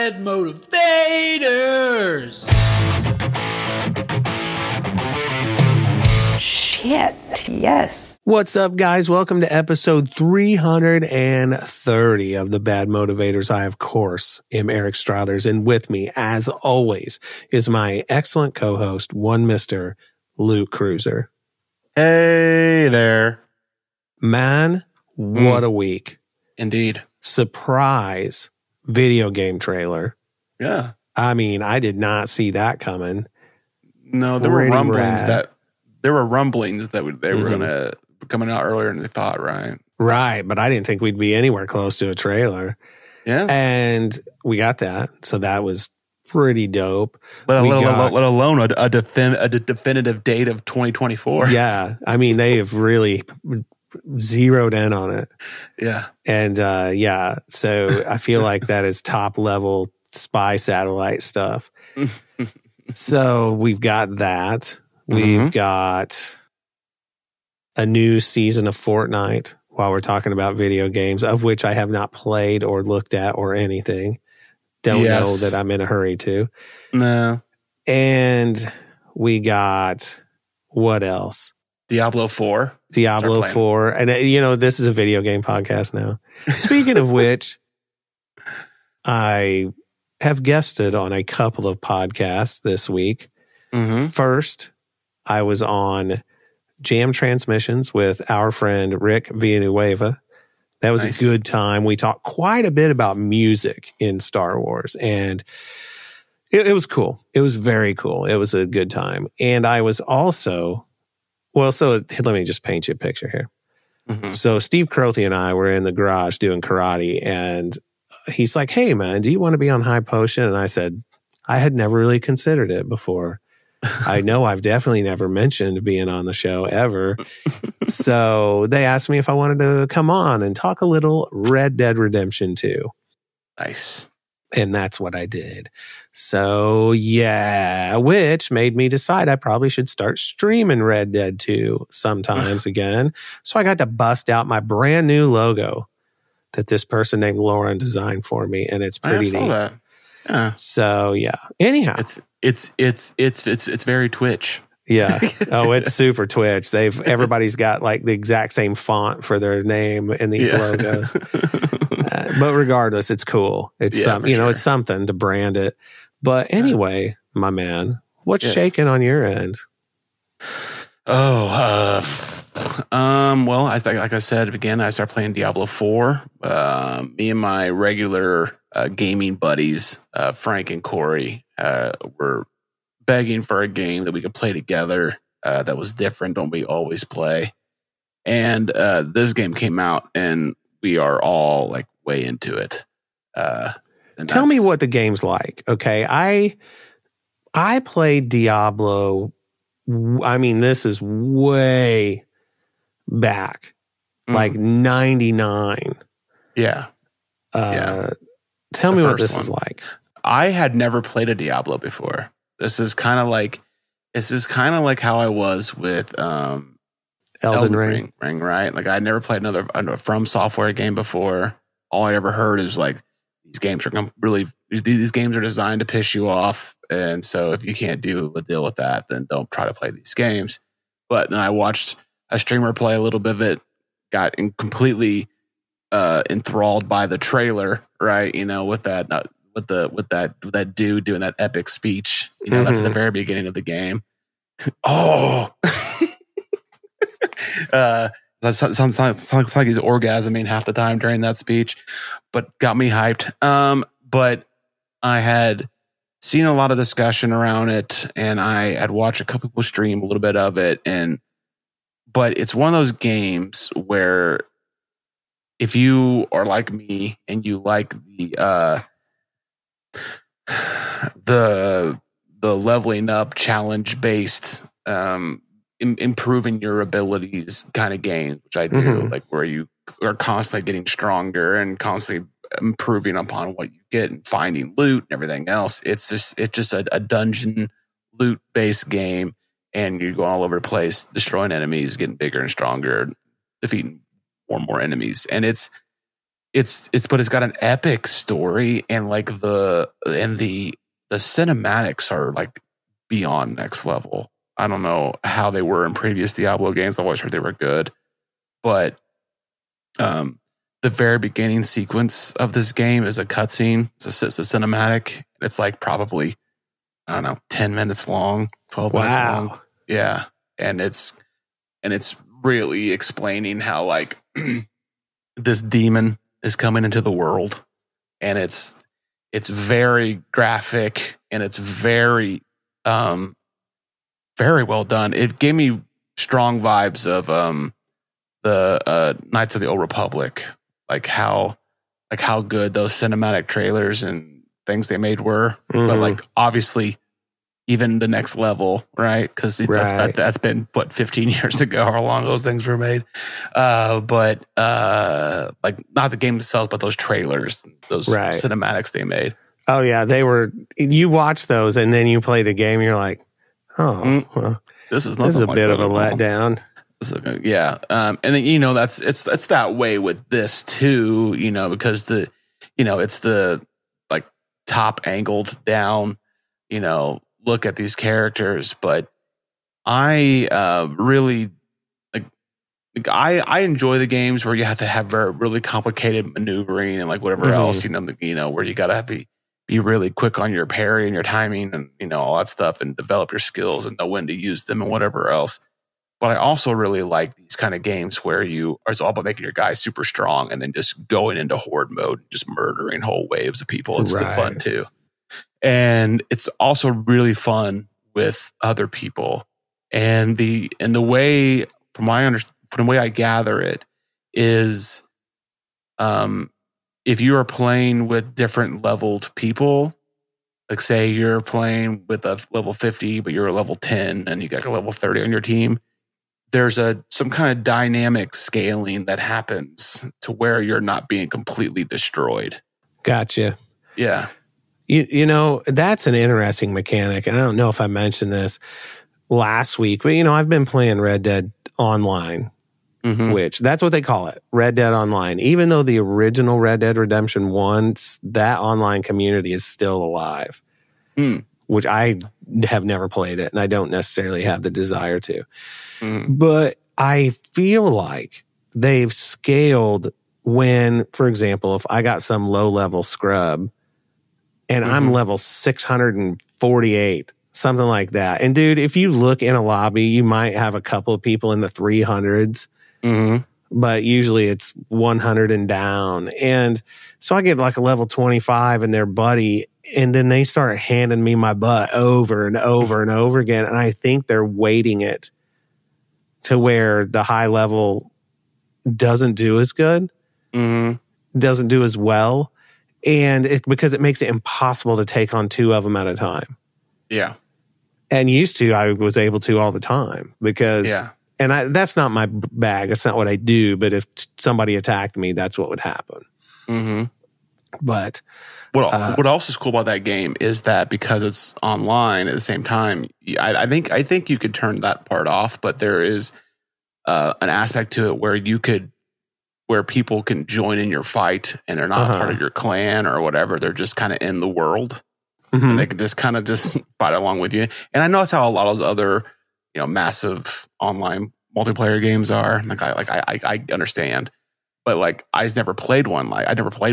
Bad Motivators. Shit, yes. What's up, guys? Welcome to episode 330 of the Bad Motivators. I, of course, am Eric Strothers, and with me, as always, is my excellent co-host, one Mr. Luke Cruiser. Hey there. Man, what a week. Indeed. Surprise video game trailer. Yeah. I mean, I did not see that coming. No, there Pretty were rumblings rad. they were going to be coming out earlier than they thought, right? Right, but I didn't think we'd be anywhere close to a trailer. Yeah. And we got that. So that was pretty dope. Let alone a definitive date of 2024. Yeah. I mean, they have really zeroed in on it. Yeah. And yeah, so I feel like that is top level spy satellite stuff. So we've got that. We've got a new season of Fortnite while we're talking about video games, of which I have not played or looked at or anything. Don't know that I'm in a hurry to. No. And we got, what else? Diablo 4. Diablo 4. And, you know, this is a video game podcast now. Speaking of which, I have guested on a couple of podcasts this week. First, I was on Jam Transmissions with our friend Rick Villanueva. That was a good time. We talked quite a bit about music in Star Wars, and it was cool. It was very cool. It was a good time. And I was also, so let me just paint you a picture here. So Steve Crothy and I were in the garage doing karate, and he's like, "Hey man, do you want to be on High Potion?" And I said, I had never really considered it before. I know I've definitely never mentioned being on the show ever. So they asked me if I wanted to come on and talk a little Red Dead Redemption 2. Nice. And that's what I did. So yeah, which made me decide I probably should start streaming Red Dead 2 sometimes again. So I got to bust out my brand new logo that this person named Lauren designed for me, and it's pretty neat. That. Yeah. So yeah. Anyhow, it's very Twitch. Yeah. Oh, it's super Twitch. Everybody's got like the exact same font for their name in these logos. But regardless, it's cool. It's something, it's something to brand it. But anyway, my man, what's shaking on your end? Well, like I said again, I started playing Diablo 4. Me and my regular gaming buddies, Frank and Corey, were begging for a game that we could play together that was different than we always play. And this game came out, and we are all like way into it. Tell me what the game's like. Okay, I played Diablo. I mean, this is way back, like 99. Yeah. Tell me what this is like. I had never played a Diablo before. This is kind of like how I was with Elden Ring, right? Like I never played another From Software game before. All I ever heard is like these games are designed to piss you off, and so if you can't deal with that, then don't try to play these games. But then I watched a streamer play a little bit of it, got completely enthralled by the trailer, right? You know, with that dude doing that epic speech. You know, that's at the very beginning of the game. Oh, that sounds like he's orgasming half the time during that speech, but got me hyped. But I had seen a lot of discussion around it, and I had watched a couple people stream a little bit of it, but it's one of those games where if you are like me and you like the leveling up challenge based improving your abilities kind of game, which I do, like where you are constantly getting stronger and constantly improving upon what you get and finding loot and everything else. It's just a dungeon loot based game, and you're going all over the place, destroying enemies, getting bigger and stronger, defeating more and more enemies. And it's but it's got an epic story, and like the cinematics are like beyond next level. I don't know how they were in previous Diablo games. I've always heard they were good, but the very beginning sequence of this game is a cutscene. It's a cinematic. It's like probably, I don't know, 10 minutes long, 12 minutes long. Yeah. And it's really explaining how like this demon is coming into the world, and it's very graphic, and it's very very well done. It gave me strong vibes of the Knights of the Old Republic, like how good those cinematic trailers and things they made were. But like obviously even the next level, right? Because that's been 15 years ago, how long those things were made. But like not the game itself, but those trailers, those cinematics they made. Oh yeah, they were. You watch those and then you play the game, and you're like, oh, well, this is a bit of a letdown. Yeah, and it's that way with this too, because it's the like top angled down, look at these characters. But I really I enjoy the games where you have to have really complicated maneuvering and like whatever else, where you gotta be really quick on your parry and your timing and all that stuff, and develop your skills and know when to use them and whatever else. But I also really like these kind of games where it's all about making your guy super strong and then just going into horde mode, just murdering whole waves of people. It's still fun too. And it's also really fun with other people. And the way, from the way I gather it, is if you are playing with different leveled people, like say you're playing with a level 50, but you're a level 10 and you got a level 30 on your team, there's some kind of dynamic scaling that happens to where you're not being completely destroyed. Gotcha. Yeah. That's an interesting mechanic. And I don't know if I mentioned this last week, but I've been playing Red Dead Online, which that's what they call it, Red Dead Online. Even though the original Red Dead Redemption 1, that online community is still alive, which I have never played it, and I don't necessarily have the desire to. But I feel like they've scaled when, for example, if I got some low-level scrub and I'm level 648, something like that. And dude, if you look in a lobby, you might have a couple of people in the 300s, but usually it's 100 and down. And so I get like a level 25 and their buddy, and then they start handing me my butt over and over and over again. And I think they're weighting it to where the high level doesn't do as good, doesn't do as well. And because it makes it impossible to take on two of them at a time. Yeah. And used to, I was able to all the time because, and that's not my bag. That's not what I do. But if somebody attacked me, that's what would happen. But what else is cool about that game is that because it's online at the same time, I think you could turn that part off, but there is an aspect to it where people can join in your fight and they're not part of your clan or whatever. They're just kind of in the world. And they can just kind of just fight along with you. And I know that's how a lot of those other, massive online multiplayer games are. I understand, but like I never played one. I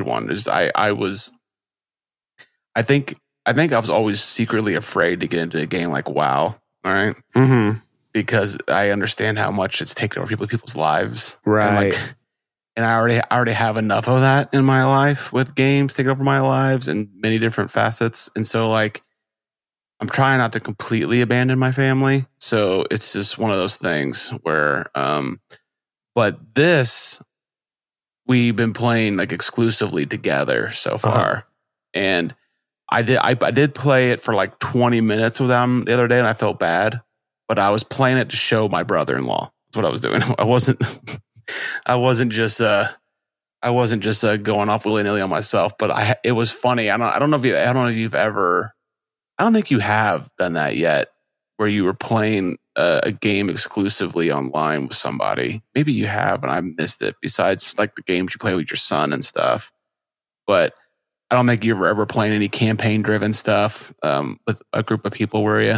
think I was always secretly afraid to get into a game like WoW. All right. Because I understand how much it's taken over people's lives. Right. And I already have enough of that in my life with games taking over my lives in many different facets. And so like, I'm trying not to completely abandon my family. So it's just one of those things where, but this, we've been playing like exclusively together so far. And I did play it for like 20 minutes with them the other day and I felt bad, but I was playing it to show my brother-in-law. That's what I was doing. I wasn't just going off willy-nilly on myself, but it was funny. I don't think you have done that yet, where you were playing a game exclusively online with somebody. Maybe you have, and I missed it. Besides, like the games you play with your son and stuff, but I don't think you were ever playing any campaign-driven stuff with a group of people, were you?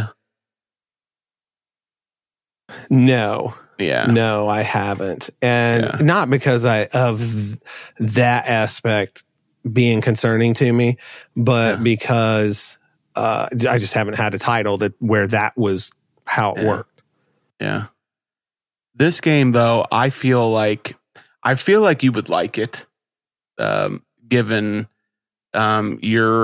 No. Yeah. No, I haven't. And not because of that aspect being concerning to me, but because I just haven't had a title where that was how it worked. Yeah. This game, though, I feel like you would like it, given because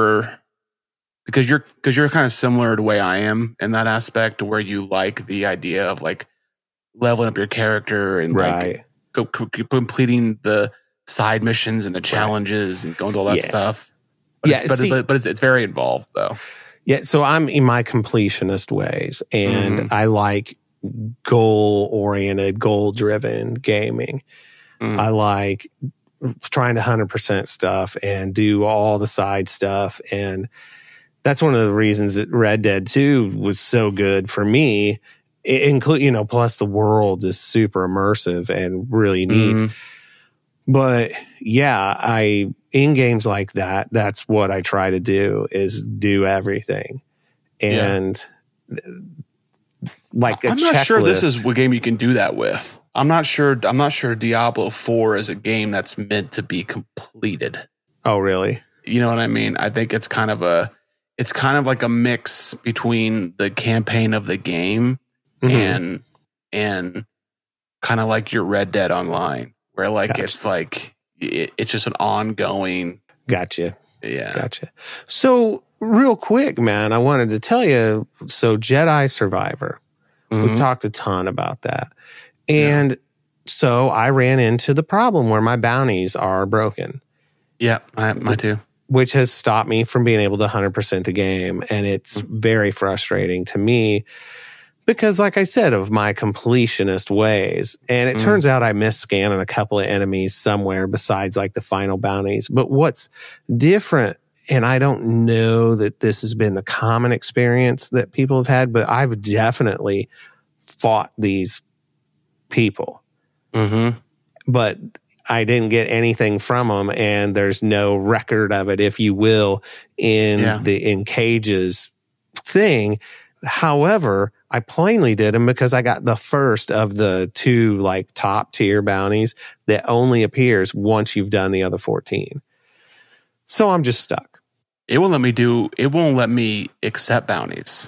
you're kind of similar to the way I am in that aspect, where you like the idea of like leveling up your character and like completing the side missions and the challenges and going to all that stuff. But it's very involved though. Yeah, so I'm in my completionist ways, and I like goal-oriented, goal-driven gaming. I like trying to 100% stuff and do all the side stuff, and that's one of the reasons that Red Dead 2 was so good for me. Plus the world is super immersive and really neat. But yeah, in games like that, that's what I try to do, is do everything. And like I'm not sure this is what game you can do that with. I'm not sure Diablo 4 is a game that's meant to be completed. Oh, really? You know what I mean? I think it's kind of like a mix between the campaign of the game and kind of like your Red Dead Online, where like it's like it's just an ongoing. Gotcha. Yeah. Gotcha. So real quick, man, I wanted to tell you. So Jedi Survivor, we've talked a ton about that, and so I ran into the problem where my bounties are broken. Yeah, mine too. Which has stopped me from being able to 100% the game, and it's very frustrating to me. Because, like I said, of my completionist ways. And it turns out I missed scanning a couple of enemies somewhere besides like the final bounties. But what's different, and I don't know that this has been the common experience that people have had, but I've definitely fought these people. But I didn't get anything from them, and there's no record of it, if you will, in Cage's thing. However, I plainly did them because I got the first of the 2 like top tier bounties that only appears once you've done the other 14. So I'm just stuck. It won't let me accept bounties.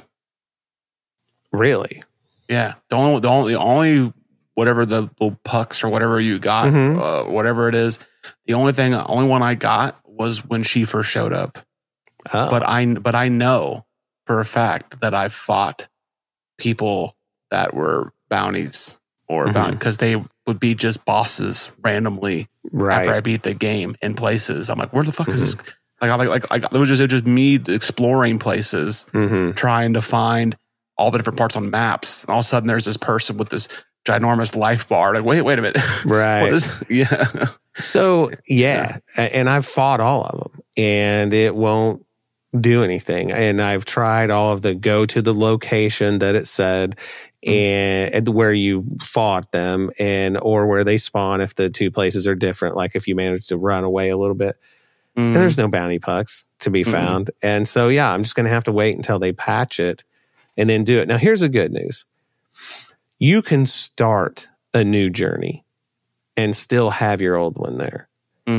Really? Yeah. The only whatever the little pucks or whatever you got, whatever it is, the only one I got was when she first showed up. Oh. But I know for a fact that I've fought people that were bounties or because they would be just bosses randomly after I beat the game in places. I'm like, where the fuck is this? Like it was just me exploring places, trying to find all the different parts on maps. And all of a sudden, there's this person with this ginormous life bar. Like, wait a minute, right? Yeah. So and I've fought all of them, and it won't do anything. And I've tried all of the go to the location that it said and where you fought them, and or where they spawn if the 2 places are different, like if you manage to run away a little bit. And there's no bounty pucks to be found. And so I'm just going to have to wait until they patch it and then do it. Now here's the good news. You can start a new journey and still have your old one there.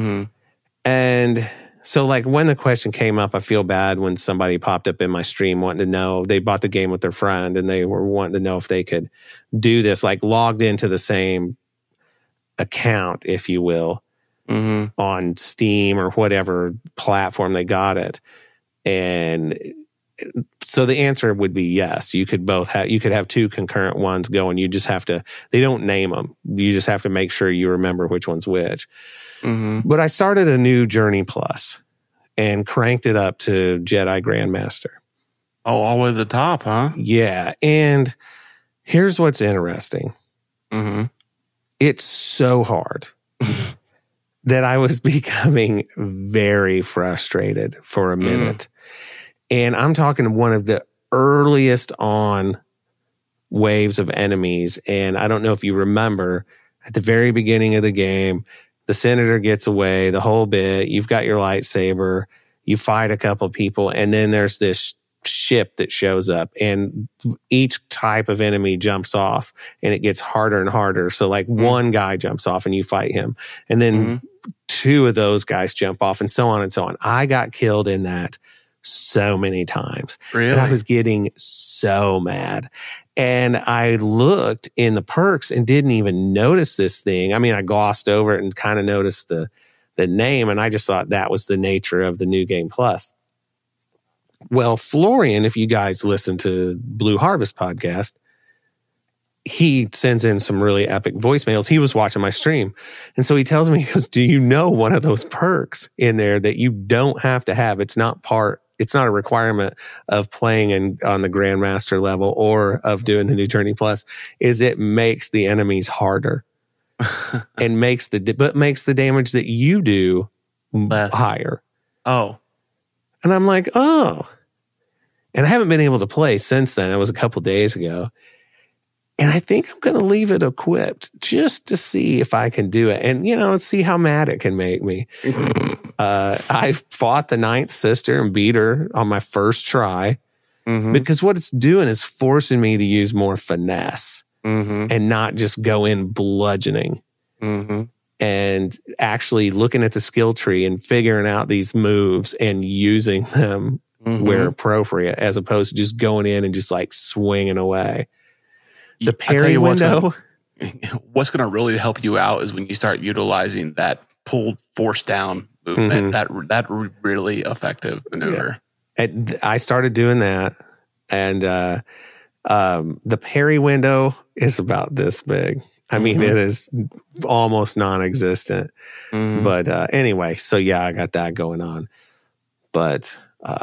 And so like when the question came up, I feel bad when somebody popped up in my stream wanting to know, they bought the game with their friend and they were wanting to know if they could do this, like logged into the same account, if you will, on Steam or whatever platform they got it. And so the answer would be yes. You could have 2 concurrent ones going. You just have to, they don't name them. You just have to make sure you remember which one's which. But I started a new Journey Plus and cranked it up to Jedi Grandmaster. Oh, all the way to the top, huh? Yeah. And here's what's interesting. It's so hard that I was becoming very frustrated for a minute. And I'm talking one of the earliest on waves of enemies. And I don't know if you remember at the very beginning of the game, the senator gets away, the whole bit. You've got your lightsaber. You fight a couple people, and then there's this ship that shows up, and each type of enemy jumps off, and it gets harder and harder. So like one guy jumps off and you fight him, and then two of those guys jump off, and so on and so on. I got killed in that so many times. Really? And I was getting so mad. And I looked in the perks and didn't even notice this thing. I mean, I glossed over it and kind of noticed the name, and I just thought that was the nature of the New Game Plus. Well, Florian, if you guys listen to Blue Harvest podcast, he sends in some really epic voicemails. He was watching my stream. And so he tells me, he goes, do you know one of those perks in there that you don't have to have? It's not a requirement of playing on the Grandmaster level or of doing the New Journey Plus, is it makes the enemies harder and makes the damage that you do less, higher. Oh. And I'm like, oh. And I haven't been able to play since then. It was a couple days ago. And I think I'm going to leave it equipped just to see if I can do it. And, let's see how mad it can make me. I fought the ninth sister and beat her on my first try because what it's doing is forcing me to use more finesse and not just go in bludgeoning and actually looking at the skill tree and figuring out these moves and using them where appropriate, as opposed to just going in and just like swinging away. The parry window. What's going to really help you out is when you start utilizing that pulled force down movement. That really effective maneuver. Yeah. And I started doing that, and the parry window is about this big. I mean, it is almost non-existent. But anyway, so yeah, I got that going on. But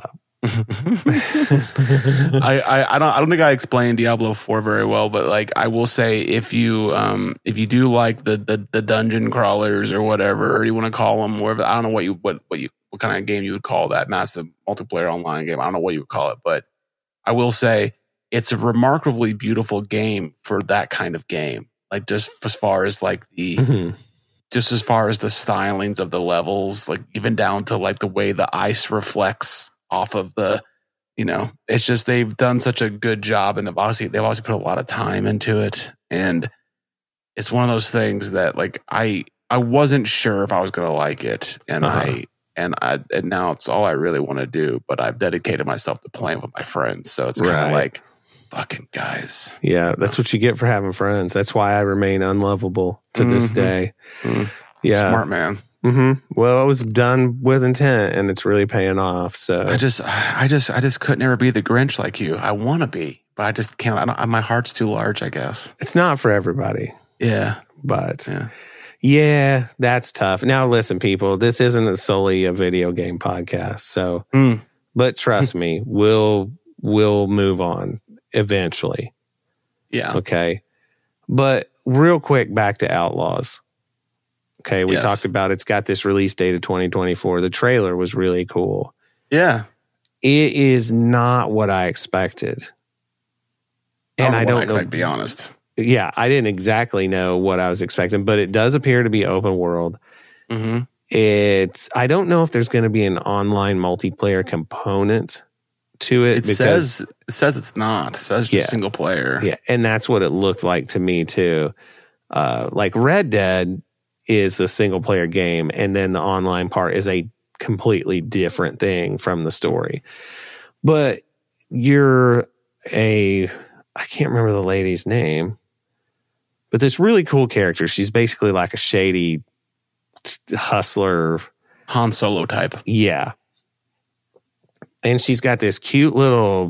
I don't think I explained Diablo 4 very well, but like I will say, if you do like the dungeon crawlers or whatever, or you want to call them, whatever, I don't know what kind of game you would call that massive multiplayer online game. I don't know what you would call it, but I will say it's a remarkably beautiful game for that kind of game. Like just as far as like just as far as the stylings of the levels, like even down to like the way the ice reflects off of the, it's just, they've done such a good job, and they've obviously put a lot of time into it. And it's one of those things that like, I wasn't sure if I was going to like it. And and now it's all I really want to do, but I've dedicated myself to playing with my friends. So it's kind of like, fucking guys. Yeah. That's what you get for having friends. That's why I remain unlovable to this day. Yeah. Smart man. Well, it was done with intent, and it's really paying off. So I just couldn't ever be the Grinch like you. I want to be, but I just can't. My heart's too large, I guess. It's not for everybody. Yeah, but yeah, that's tough. Now, listen, people, this isn't solely a video game podcast. So, but trust me, we'll move on eventually. Yeah. Okay. But real quick, back to Outlaws. Okay, we talked about it's got this release date of 2024. The trailer was really cool. Yeah. It is not what I expected. And I don't know. To be honest. Yeah, I didn't exactly know what I was expecting, but it does appear to be open world. I don't know if there's going to be an online multiplayer component to it. It says it's not. It says just single player. Yeah, and that's what it looked like to me too. Like Red Dead is a single player game, and then the online part is a completely different thing from the story. But I can't remember the lady's name, but this really cool character. She's basically like a shady hustler, Han Solo type. Yeah. And she's got this cute little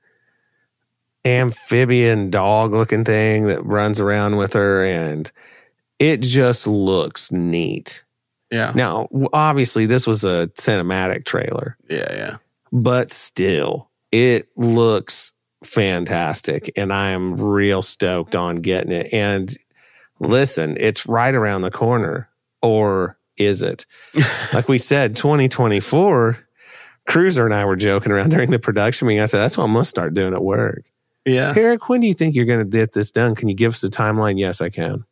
amphibian dog looking thing that runs around with her, and it just looks neat. Yeah. Now, obviously, this was a cinematic trailer. Yeah. But still, it looks fantastic, and I am real stoked on getting it. And listen, it's right around the corner. Or is it? Like we said, 2024, Cruiser and I were joking around during the production meeting. I said, that's what I'm going to start doing at work. Yeah. Eric, when do you think you're going to get this done? Can you give us a timeline? Yes, I can.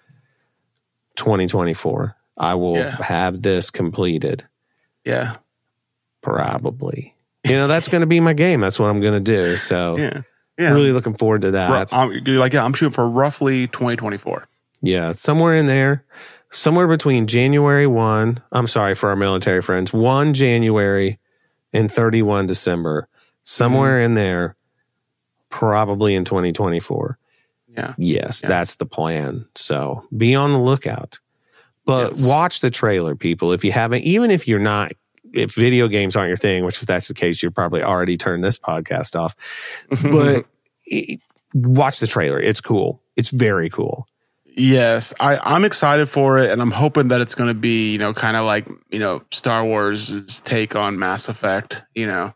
2024. I will have this completed. Yeah. Probably. That's going to be my game. That's what I'm going to do. So really looking forward to that. I'm shooting for roughly 2024. Yeah, somewhere in there. Somewhere between January 1, I'm sorry for our military friends, 1 January and 31 December. Somewhere in there, probably in 2024. Yeah. Yes, that's the plan. So be on the lookout. But watch the trailer, people. If you haven't, even if you're not, if video games aren't your thing, which if that's the case, you're probably already turned this podcast off. But watch the trailer. It's cool. It's very cool. Yes, I'm excited for it, and I'm hoping that it's going to be, kind of like, Star Wars' take on Mass Effect, which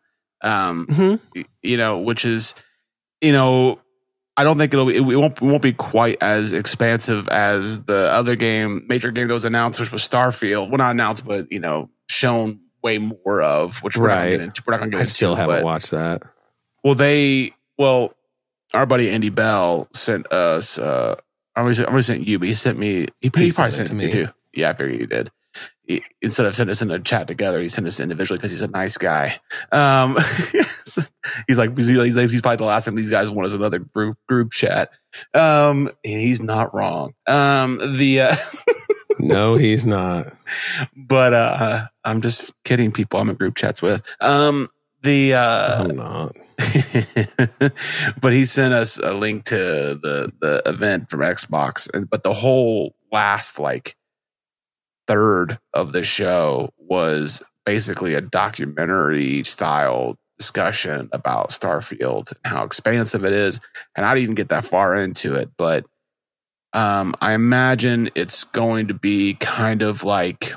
is, I don't think it won't be quite as expansive as the other major game that was announced, which was Starfield. Well, not announced, but shown way more of, which we're not going to get into. I still haven't watched that. Well, our buddy Andy Bell sent us. I already sent you, but he sent me. He probably sent it to me too. Yeah, I figured he did. Instead of sending us in a chat together, he sent us individually because he's a nice guy. He's probably the last time these guys want us another group chat. And he's not wrong. No, he's not. But I'm just kidding, people I'm in group chats with. I'm not. But he sent us a link to the event from Xbox, but the whole last third of the show was basically a documentary style discussion about Starfield and how expansive it is. And I didn't even get that far into it, but I imagine it's going to be kind of like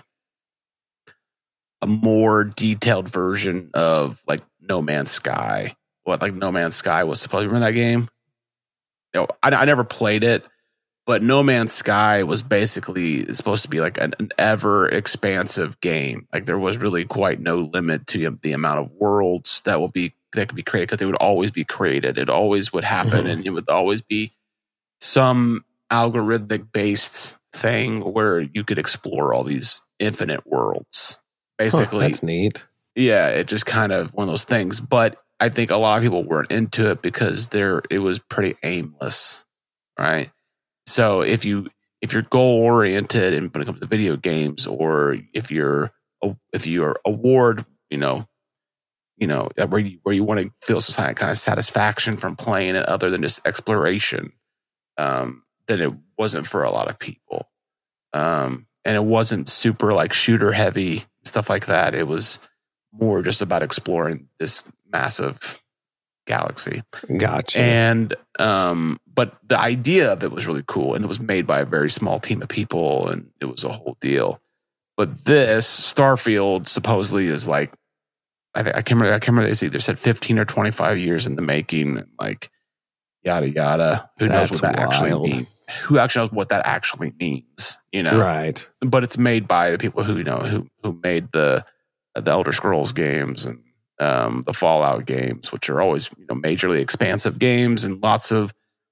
a more detailed version of No Man's Sky. No Man's Sky was supposed to. Remember that game? I never played it, but No Man's Sky was basically supposed to be an ever expansive game. There was really quite no limit to the amount of worlds that could be created, because they would always be created. It always would happen, and it would always be some algorithmic based thing where you could explore all these infinite worlds. Basically, that's neat. Yeah, it just kind of one of those things. But I think a lot of people weren't into it because it was pretty aimless, right? So if you're goal oriented and when it comes to video games, or if you're award, where you want to feel some kind of satisfaction from playing it other than just exploration, then it wasn't for a lot of people. And it wasn't super shooter heavy, stuff like that. It was more just about exploring this massive galaxy. Gotcha. And but the idea of it was really cool, and it was made by a very small team of people, and it was a whole deal. But this Starfield supposedly is I can't remember. They either said 15 or 25 years in the making, and yada yada. Who knows what that actually means? Who actually knows what that actually means? Right. But it's made by the people who made the Elder Scrolls games and the Fallout games, which are always majorly expansive games, and lots of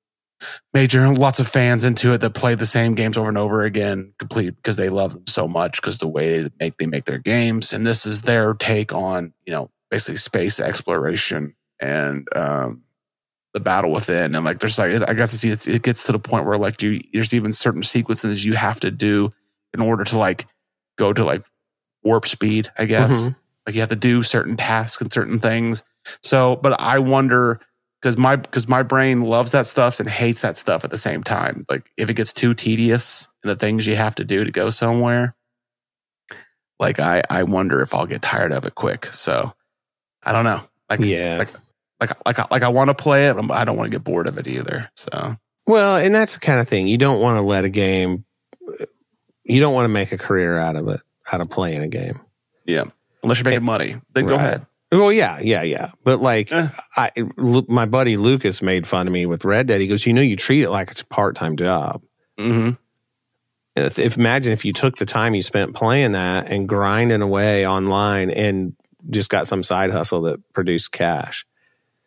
fans into it that play the same games over and over again, complete because they love them so much because the way they make their games. And this is their take on basically space exploration and the battle within. And there's I guess it gets to the point where there's even certain sequences you have to do in order to go to warp speed, I guess. You have to do certain tasks and certain things. So, but I wonder, because my brain loves that stuff and hates that stuff at the same time. If it gets too tedious in the things you have to do to go somewhere, I wonder if I'll get tired of it quick. So I don't know. I want to play it, but I don't want to get bored of it either. So, well, and that's the kind of thing you don't want to let a game. You don't want to make a career out of it, out of playing a game. Yeah, unless you're making money, then go ahead. Well, yeah. But my buddy Lucas made fun of me with Red Dead. He goes, you treat it like it's a part-time job. Mm-hmm. And imagine if you took the time you spent playing that and grinding away online and just got some side hustle that produced cash.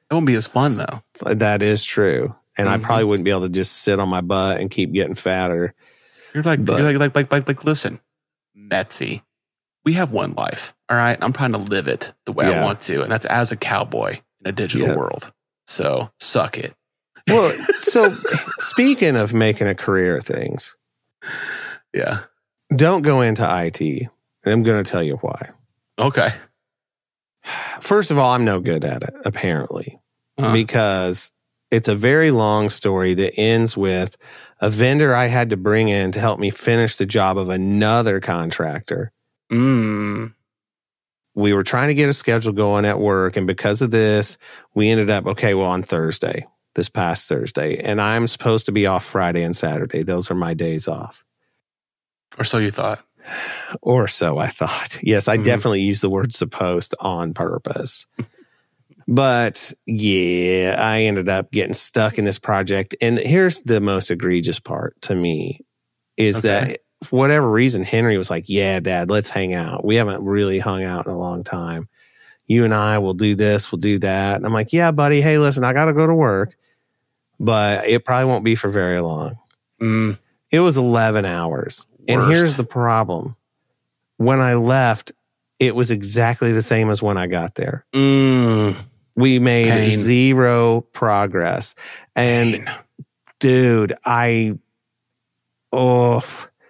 It won't be as fun though. That is true. And I probably wouldn't be able to just sit on my butt and keep getting fatter. You're like, listen, Metsy, we have one life. All right. I'm trying to live it the way I want to. And that's as a cowboy in a digital world. So suck it. Well, so speaking of making a career of things. Yeah. Don't go into IT. And I'm going to tell you why. Okay. First of all, I'm no good at it, apparently, because it's a very long story that ends with a vendor I had to bring in to help me finish the job of another contractor. We were trying to get a schedule going at work, and because of this, we ended up, on Thursday, this past Thursday, and I'm supposed to be off Friday and Saturday. Those are my days off. Or so you thought. Or so I thought. Yes, I definitely used the word supposed on purpose. But yeah, I ended up getting stuck in this project. And here's the most egregious part to me is that for whatever reason, Henry was like, yeah, Dad, let's hang out. We haven't really hung out in a long time. You and I will do this, we'll do that. And I'm like, yeah, buddy. Hey, listen, I got to go to work, but it probably won't be for very long. It was 11 hours. Worst. And here's the problem. When I left, it was exactly the same as when I got there. We made zero progress. And dude, I don't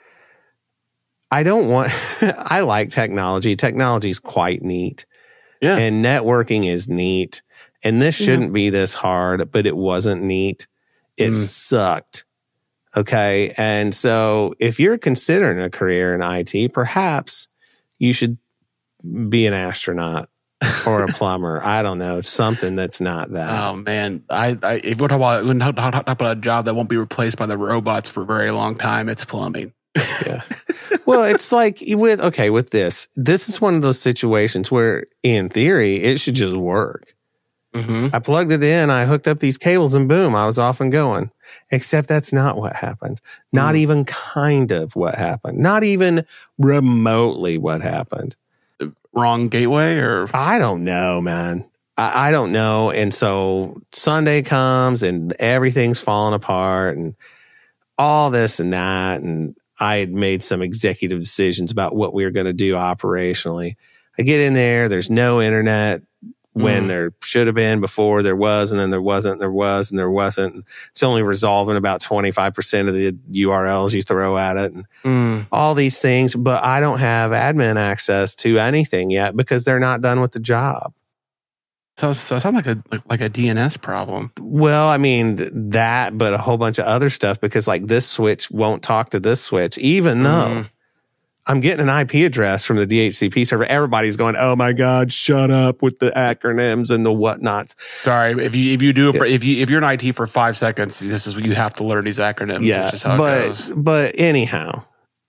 want, I like technology. Technology is quite neat. Yeah. And networking is neat. And this shouldn't be this hard, but it wasn't neat. It sucked. Okay. And so if you're considering a career in IT, perhaps you should be an astronaut or a plumber. I don't know. Something that's not that. Oh man. If we're talking about a job that won't be replaced by the robots for a very long time, it's plumbing. Yeah. Well, it's like with this is one of those situations where in theory, it should just work. I plugged it in, I hooked up these cables, and boom, I was off and going. Except that's not what happened. Not even kind of what happened. Not even remotely what happened. Wrong gateway or? I don't know, man. I don't know. And so Sunday comes and everything's falling apart and all this and that. And I had made some executive decisions about what we were going to do operationally. I get in there, there's no internet. When there should have been before, there was, and then there wasn't, there was, and there wasn't. It's only resolving about 25% of the URLs you throw at it and all these things. But I don't have admin access to anything yet because they're not done with the job. So it sounds like a DNS problem. Well, I mean, that, but a whole bunch of other stuff because like this switch won't talk to this switch, even though I'm getting an IP address from the DHCP server. Everybody's going, "Oh my God, shut up with the acronyms and the whatnots." Sorry, if you're in IT for 5 seconds, this is what you have to learn these acronyms. Yeah, that's just how it goes. But anyhow,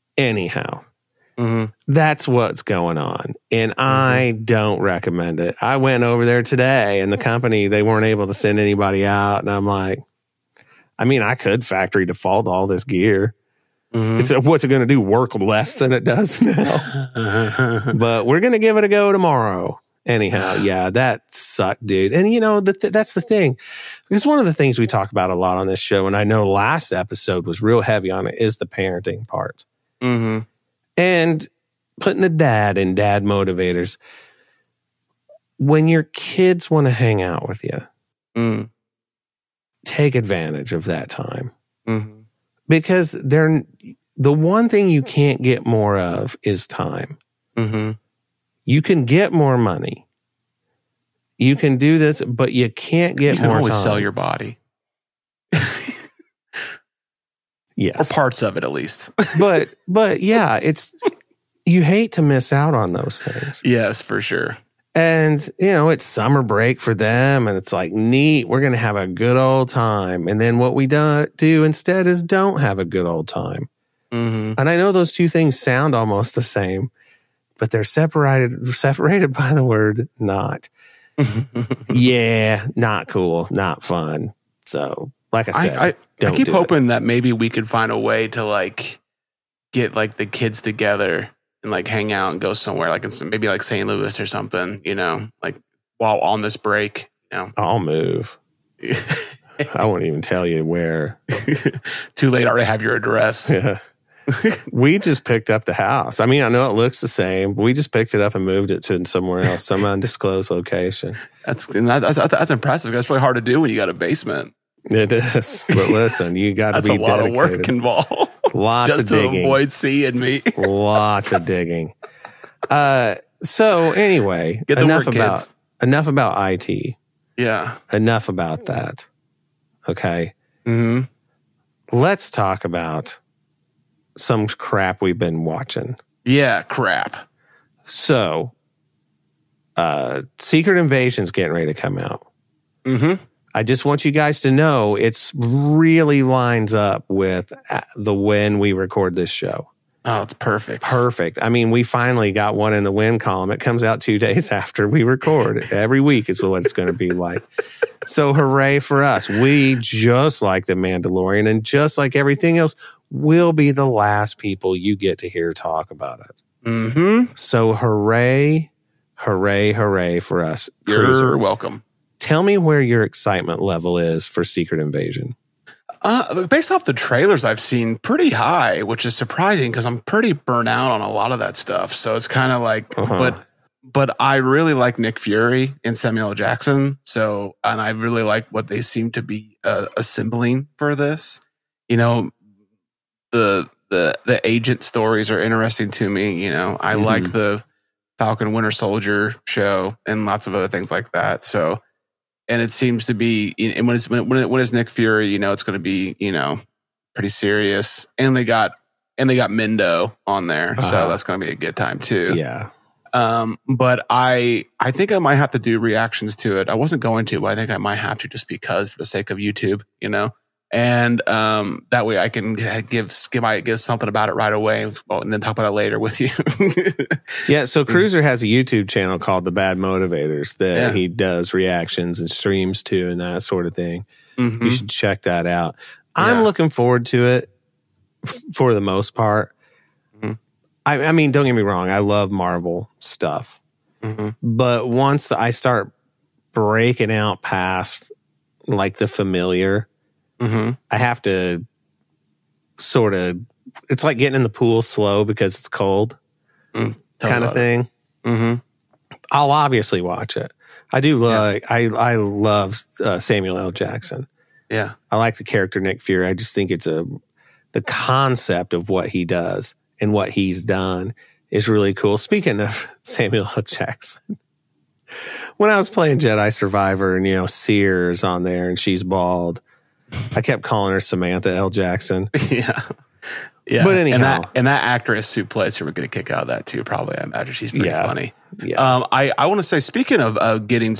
that's what's going on, and I don't recommend it. I went over there today, and the company they weren't able to send anybody out, and I'm like, I mean, I could factory default all this gear. What's it going to do? Work less than it does now? But we're going to give it a go tomorrow. Anyhow, yeah, that sucked, dude. And you know, that's the thing. It's one of the things we talk about a lot on this show. And I know last episode was real heavy on it is the parenting part. And putting the dad in dad motivators. When your kids want to hang out with you, take advantage of that time. Because the one thing you can't get more of is time. You can get more money. You can do this, but you can't get more time. You can always sell your body. Yes. Or parts of it, at least. but yeah, you hate to miss out on those things. Yes, for sure. And, you know, it's summer break for them. And it's like, neat, we're going to have a good old time. And then what we do instead is don't have a good old time. And I know those two things sound almost the same, but they're separated by the word not. Yeah, not cool, not fun. So, like I said, I keep hoping that maybe we could find a way to like get like the kids together and like hang out and go somewhere like maybe like St. Louis or something, you know, like while on this break, I'll move. I won't even tell you where. Too late. I already have your address. Yeah. We just picked up the house. I mean, I know it looks the same, but we just picked it up and moved it to somewhere else, some undisclosed location. That's impressive. That's really hard to do when you got a basement. It is. But listen, you got to be dedicated. That's a lot of work involved. Lots just of digging. to avoid seeing me. Lots of digging. So anyway, enough about IT. Yeah. Enough about that. Okay. Mm-hmm. Let's talk about some crap we've been watching. Yeah, crap. So, Secret Invasion's getting ready to come out. Mm-hmm. I just want you guys to know it's really lines up with when we record this show. Oh, it's perfect. Perfect. I mean, we finally got one in the win column. It comes out 2 days after we record. Every week is what it's going to be like. So hooray for us. We, just like The Mandalorian and just like everything else, will be the last people you get to hear talk about it. Mm-hmm. So hooray, hooray, hooray for us. Cruiser, you're welcome. Tell me where your excitement level is for Secret Invasion. Based off the trailers I've seen, pretty high, which is surprising because I'm pretty burnt out on a lot of that stuff. So it's kind of like, but I really like Nick Fury and Samuel L. Jackson. So, and I really like what they seem to be assembling for this. You know, the agent stories are interesting to me. You know, I like the Falcon Winter Soldier show and lots of other things like that. So. And it seems to be, and when it's Nick Fury, you know, it's going to be, you know, pretty serious. And they got Mendo on there, so that's going to be a good time too. Yeah. But I think I might have to do reactions to it. I wasn't going to, but I think I might have to just because for the sake of YouTube, you know. And that way I can give something about it right away, and then talk about it later with you. Yeah, so Cruiser has a YouTube channel called The Bad Motivators that he does reactions and streams to and that sort of thing. Mm-hmm. You should check that out. I'm looking forward to it for the most part. Mm-hmm. I mean, don't get me wrong. I love Marvel stuff. Mm-hmm. But once I start breaking out past like the familiar, I have to sort of, it's like getting in the pool slow because it's cold kind of thing. Mm-hmm. I'll obviously watch it. I do like, I love Samuel L. Jackson. Yeah. I like the character Nick Fury. I just think it's the concept of what he does and what he's done is really cool. Speaking of Samuel L. Jackson, when I was playing Jedi Survivor and, you know, Sears on there and she's bald, I kept calling her Samantha L. Jackson. Yeah. But anyhow. And that actress who plays her, we're going to kick out of that too, probably. I imagine she's pretty funny. Yeah. I want to say, speaking of getting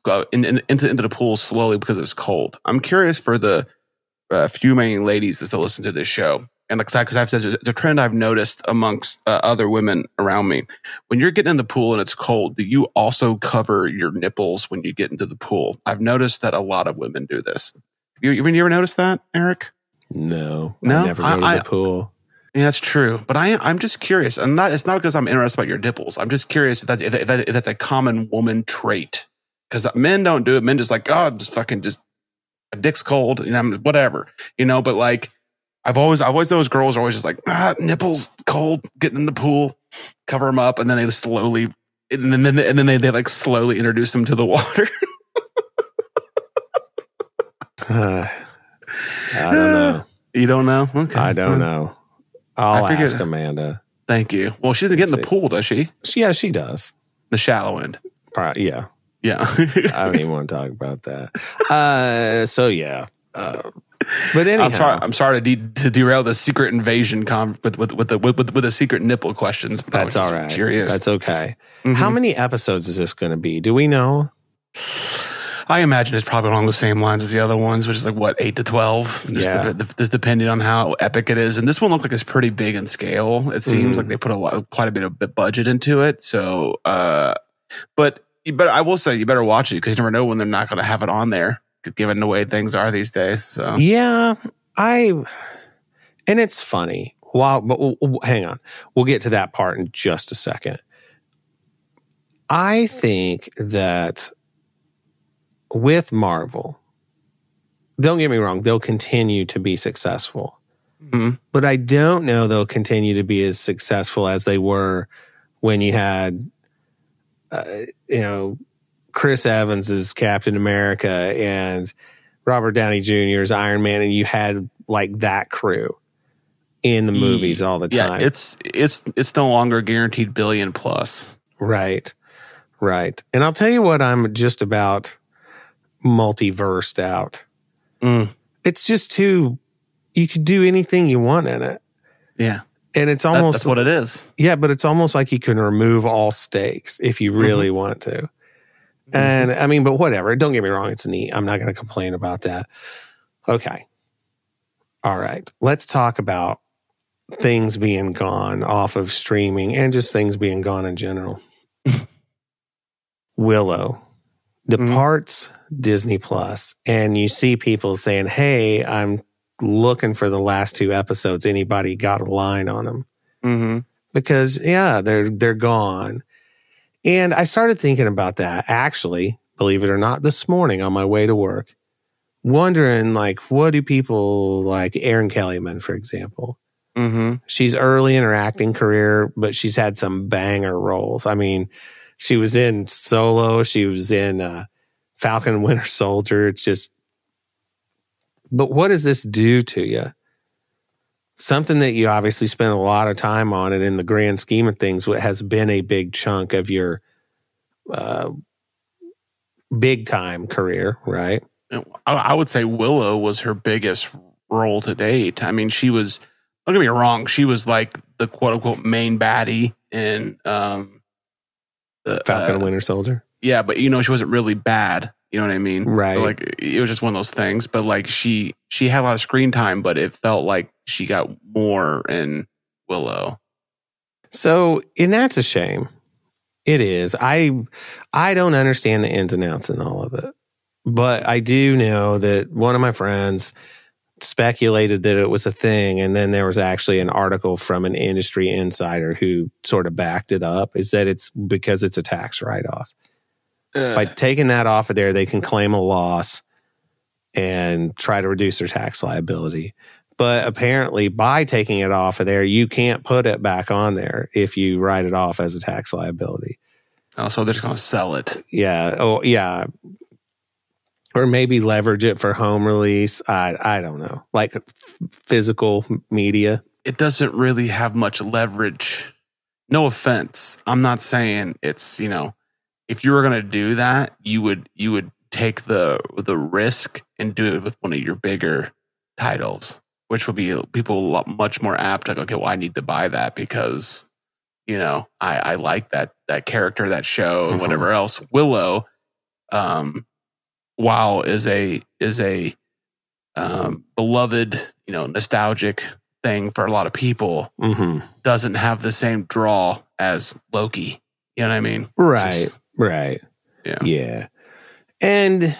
into the pool slowly because it's cold, I'm curious for the few remaining ladies that still listen to this show. And because I've said it's a trend I've noticed amongst other women around me. When you're getting in the pool and it's cold, do you also cover your nipples when you get into the pool? I've noticed that a lot of women do this. You ever noticed that, Eric? No? I never go to the pool. Yeah, that's true. But I'm just curious. And it's not because I'm interested about your nipples. I'm just curious if that's a common woman trait. Because men don't do it. Men just like, oh, just a dick's cold, you know, whatever. You know, but like, I've always those girls are always just like, nipples cold, getting in the pool, cover them up, and then they slowly, and then they like slowly introduce them to the water. I don't know. You don't know? Okay. I don't know. I'll ask Amanda. Thank you. Well, she doesn't get in the pool, does she? Yeah, she does. The shallow end. Yeah. Yeah. I don't even want to talk about that. So yeah. But anyhow, I'm sorry to derail the Secret Invasion with the secret nipple questions. But that's all right. Curious. That's okay. Mm-hmm. How many episodes is this going to be? Do we know? I imagine it's probably along the same lines as the other ones, which is like, what, 8 to 12? Just depending on how epic it is. And this one looked like it's pretty big in scale. It seems like they put quite a bit of budget into it. So, but I will say you better watch it because you never know when they're not going to have it on there, given the way things are these days. So yeah, and it's funny. But hang on. We'll get to that part in just a second. I think that with Marvel, don't get me wrong, they'll continue to be successful. Mm-hmm. But I don't know they'll continue to be as successful as they were when you had, Chris Evans as Captain America and Robert Downey Jr. as Iron Man, and you had like that crew in the movies all the time. Yeah, it's no longer guaranteed billion plus. Right. And I'll tell you what, I'm just about multiversed out. It's just too, you could do anything you want in it. Yeah. And it's almost that's what it is. Yeah, but it's almost like you can remove all stakes if you really want to. And I mean, but whatever. Don't get me wrong. It's neat. I'm not going to complain about that. Okay. All right. Let's talk about things being gone off of streaming and just things being gone in general. Willow departs Disney Plus, and you see people saying, hey, I'm looking for the last 2 episodes. Anybody got a line on them? Because they're gone. And I started thinking about that, actually, believe it or not, this morning on my way to work, wondering, like, what do people like Erin Kellyman, for example? She's early in her acting career, but she's had some banger roles. I mean, she was in Solo. She was in Falcon and Winter Soldier. It's just, but what does this do to you? Something that you obviously spent a lot of time on, and in the grand scheme of things, what has been a big chunk of your big time career, right? I would say Willow was her biggest role to date. I mean, she was, don't get me wrong, she was like the quote unquote main baddie in Falcon and Winter Soldier. Yeah, but she wasn't really bad. You know what I mean? Right. So, like, it was just one of those things. But like she had a lot of screen time, but it felt like she got more in Willow. So, and that's a shame. It is. I don't understand the ins and outs and all of it. But I do know that one of my friends speculated that it was a thing, and then there was actually an article from an industry insider who sort of backed it up, is that it's because it's a tax write-off. By taking that off of there, they can claim a loss and try to reduce their tax liability. But apparently, by taking it off of there, you can't put it back on there if you write it off as a tax liability. Oh, so they're just going to sell it. Yeah. Oh, yeah. Or maybe leverage it for home release. I don't know. Like physical media. It doesn't really have much leverage. No offense. I'm not saying it's, if you were going to do that, you would take the risk and do it with one of your bigger titles, which would be people much more apt to go, okay, well, I need to buy that because, I like that character, that show, and whatever else. Willow, while is a beloved, nostalgic thing for a lot of people, doesn't have the same draw as Loki. You know what I mean? Right. Right. Yeah. And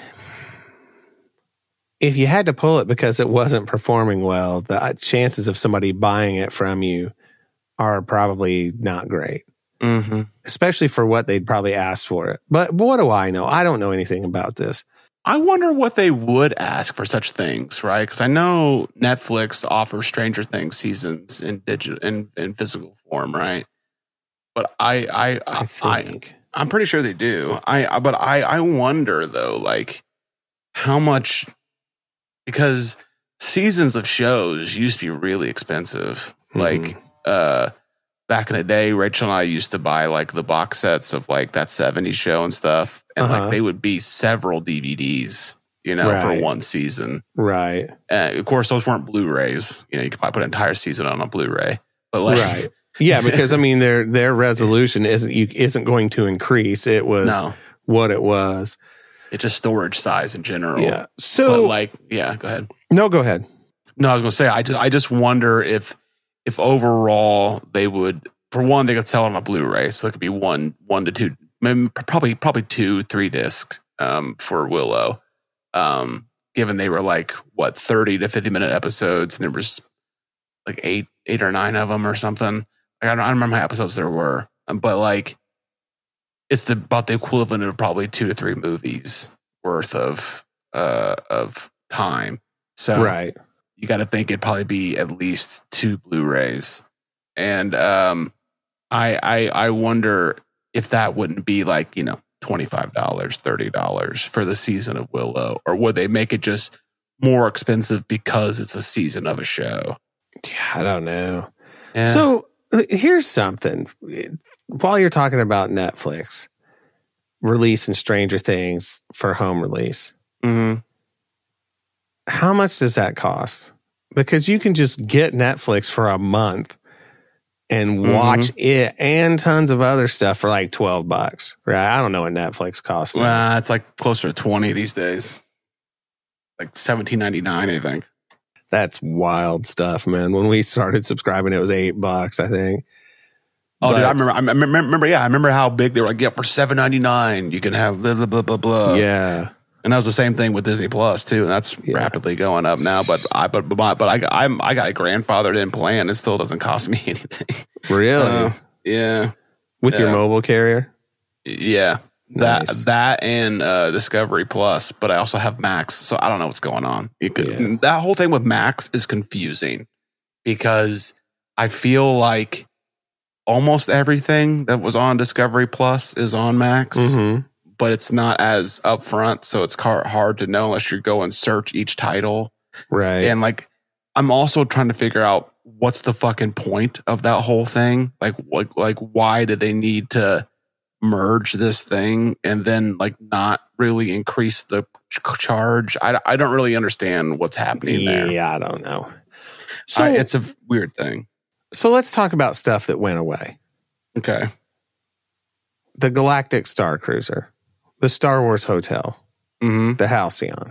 if you had to pull it because it wasn't performing well, the chances of somebody buying it from you are probably not great. Especially for what they'd probably ask for it. But what do I know? I don't know anything about this. I wonder what they would ask for such things, right? Because I know Netflix offers Stranger Things seasons in digital in physical form, right? But I think I'm pretty sure they do. I wonder though, like how much, because seasons of shows used to be really expensive. Like back in the day, Rachel and I used to buy like the box sets of like that 70s show and stuff, and like they would be several DVDs, for one season. Right. Of course, those weren't Blu-rays. You could probably put an entire season on a Blu-ray, but like. Right. Yeah, because I mean their resolution isn't going to increase. It was what it was. It's just storage size in general. Yeah. So go ahead. No, go ahead. No, I was going to say I just wonder if overall they would, for one, they could sell it on a Blu-ray, so it could be one to two, maybe probably 2-3 discs for Willow. Given they were like 30 to 50 minute episodes, and there was like eight or 9 of them or something. I don't remember how many episodes there were, but like it's about the equivalent of probably 2 to 3 movies worth of time. So right. You got to think it'd probably be at least 2 Blu-rays. And I wonder if that wouldn't be like, $25, $30 for the season of Willow, or would they make it just more expensive because it's a season of a show? Yeah, I don't know. Yeah. So here's something. While you're talking about Netflix releasing Stranger Things for home release, how much does that cost? Because you can just get Netflix for a month and watch it and tons of other stuff for like $12, right? I don't know what Netflix costs now. It's like closer to 20 these days, like $17.99, I think. That's wild stuff, man. When we started subscribing, it was $8, I think. Oh, dude, I remember how big they were like, for $7.99, you can have blah, blah, blah, blah, blah. Yeah. And that was the same thing with Disney Plus too, and that's rapidly going up now. But I got a grandfathered in plan. It still doesn't cost me anything. Really? Yeah. With your mobile carrier? Yeah. Nice. That and Discovery Plus, but I also have Max, so I don't know what's going on. That whole thing with Max is confusing because I feel like almost everything that was on Discovery Plus is on Max. But it's not as upfront, so it's hard to know unless you go and search each title. Right. And like, I'm also trying to figure out what's the fucking point of that whole thing. Like why did they need to merge this thing and then like not really increase the charge? I don't really understand what's happening there. Yeah, I don't know. So it's a weird thing. So let's talk about stuff that went away. Okay. The Galactic Star Cruiser. The Star Wars Hotel, the Halcyon.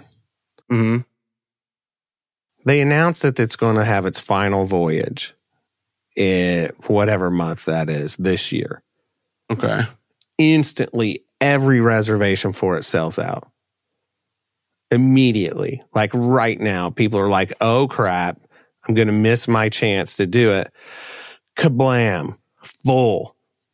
They announced that it's going to have its final voyage in whatever month that is this year. Okay. Instantly, every reservation for it sells out. Immediately. Like right now, people are like, oh crap, I'm going to miss my chance to do it. Kablam. Full.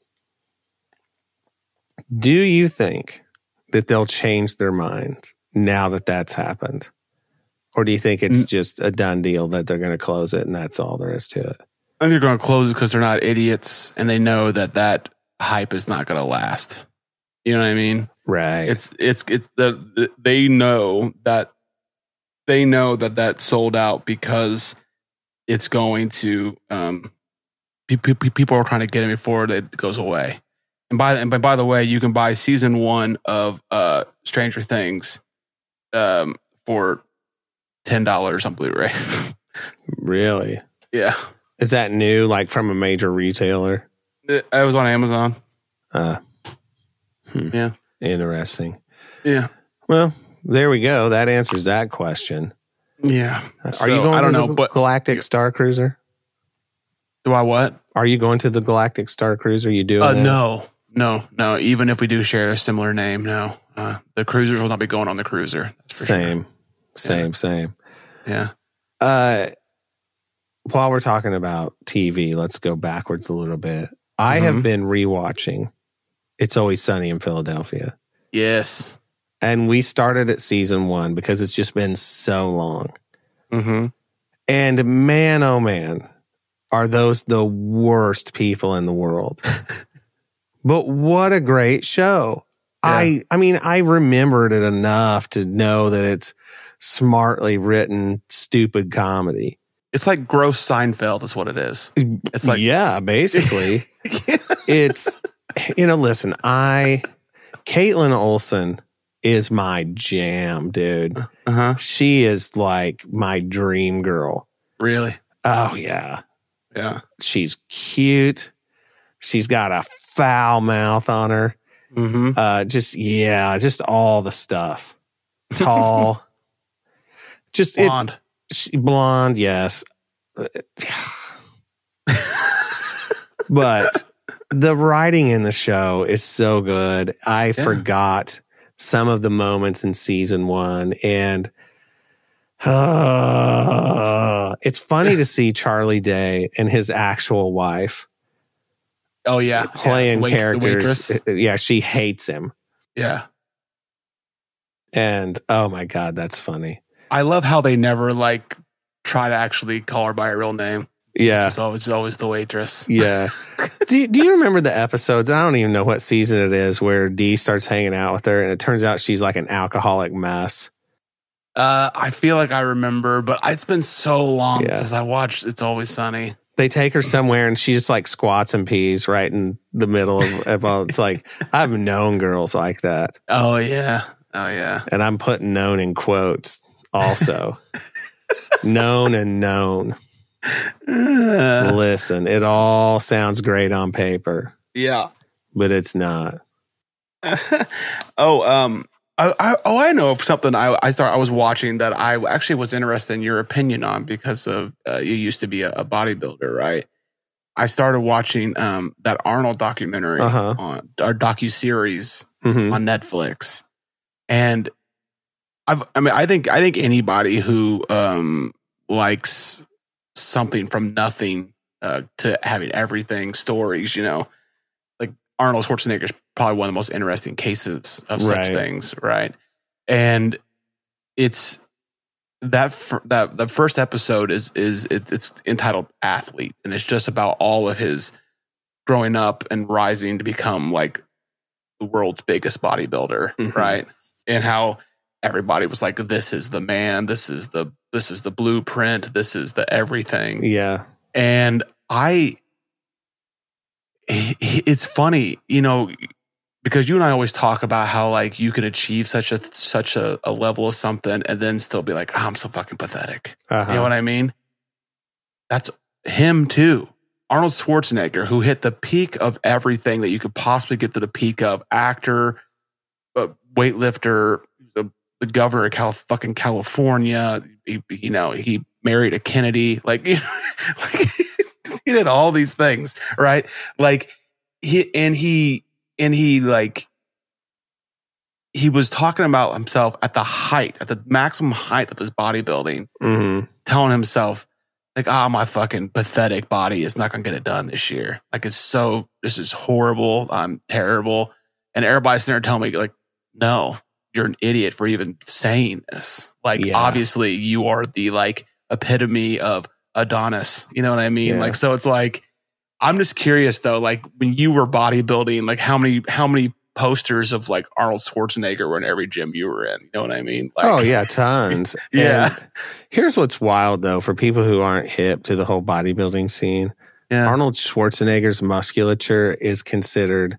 Do you think that they'll change their minds now that that's happened? Or do you think it's just a done deal that they're going to close it and that's all there is to it? I think they're going to close it because they're not idiots and they know that hype is not going to last. You know what I mean? Right. They know that sold out because it's going to people are trying to get it before it goes away. And by the way, you can buy season 1 of Stranger Things for $10 on Blu-ray. Really? Yeah. Is that new, like from a major retailer? It was on Amazon. Yeah. Interesting. Yeah. Well, there we go. That answers that question. Yeah. Are you going to the Galactic Star Cruiser? Do I what? Are you going to the Galactic Star Cruiser? You doing that? No. Even if we do share a similar name, no. The cruisers will not be going on the cruiser. Same. Yeah. While we're talking about TV, let's go backwards a little bit. I have been rewatching It's Always Sunny in Philadelphia. Yes. And we started at season 1 because it's just been so long. And man, oh man, are those the worst people in the world. But what a great show. Yeah. I mean, I remembered it enough to know that it's smartly written, stupid comedy. It's like gross Seinfeld is what it is. It's like, yeah, basically. It's, listen, Caitlin Olsen is my jam, dude. She is like my dream girl. Really? Oh, yeah. Yeah. She's cute. She's got a foul mouth on her. Just all the stuff. Tall. Just blonde. Blonde, yes. But the writing in the show is so good. I forgot some of the moments in season 1, and it's funny to see Charlie Day and his actual wife. Oh yeah, playing characters. Yeah, she hates him. Yeah, And oh my God, that's funny. I love how they never like try to actually call her by her real name. Yeah. It's always the waitress. Yeah. Do you remember the episodes? I don't even know what season it is where Dee starts hanging out with her and it turns out she's like an alcoholic mess. I feel like I remember, but it's been so long since I watched It's Always Sunny. They take her somewhere and she just like squats and pees right in the middle of all. It's like, I've known girls like that. Oh, yeah. Oh, yeah. And I'm putting known in quotes also. Known and known. Listen, it all sounds great on paper. Yeah. But it's not. I know of something I was watching that I actually was interested in your opinion on because of you used to be a bodybuilder, right? I started watching that Arnold documentary on our docuseries on Netflix, and I think anybody who likes something from nothing to having everything stories, like Arnold Schwarzenegger is probably one of the most interesting cases of such things, right? And it's the first episode is it's entitled Athlete, and it's just about all of his growing up and rising to become like the world's biggest bodybuilder, right? And how everybody was like, this is the man, this is the blueprint, this is the everything. Yeah. And it's funny, because you and I always talk about how like you can achieve such a level of something and then still be like, oh, I'm so fucking pathetic. You know what I mean? That's him too. Arnold Schwarzenegger, who hit the peak of everything that you could possibly get to the peak of: actor, weightlifter, the governor of fucking California. He married a Kennedy. Like, he did all these things, right? Like he was talking about himself at the maximum height of his bodybuilding, telling himself like, my fucking pathetic body is not going to get it done this year. Like, this is horrible. I'm terrible. And everybody's there telling me like, no, you're an idiot for even saying this. Like, obviously you are the like epitome of Adonis. You know what I mean? Yeah. Like, so it's like, I'm just curious though, like when you were bodybuilding, like how many posters of like Arnold Schwarzenegger were in every gym you were in? You know what I mean? Like, oh yeah, tons. Yeah. And here's what's wild though, for people who aren't hip to the whole bodybuilding scene. Yeah. Arnold Schwarzenegger's musculature is considered,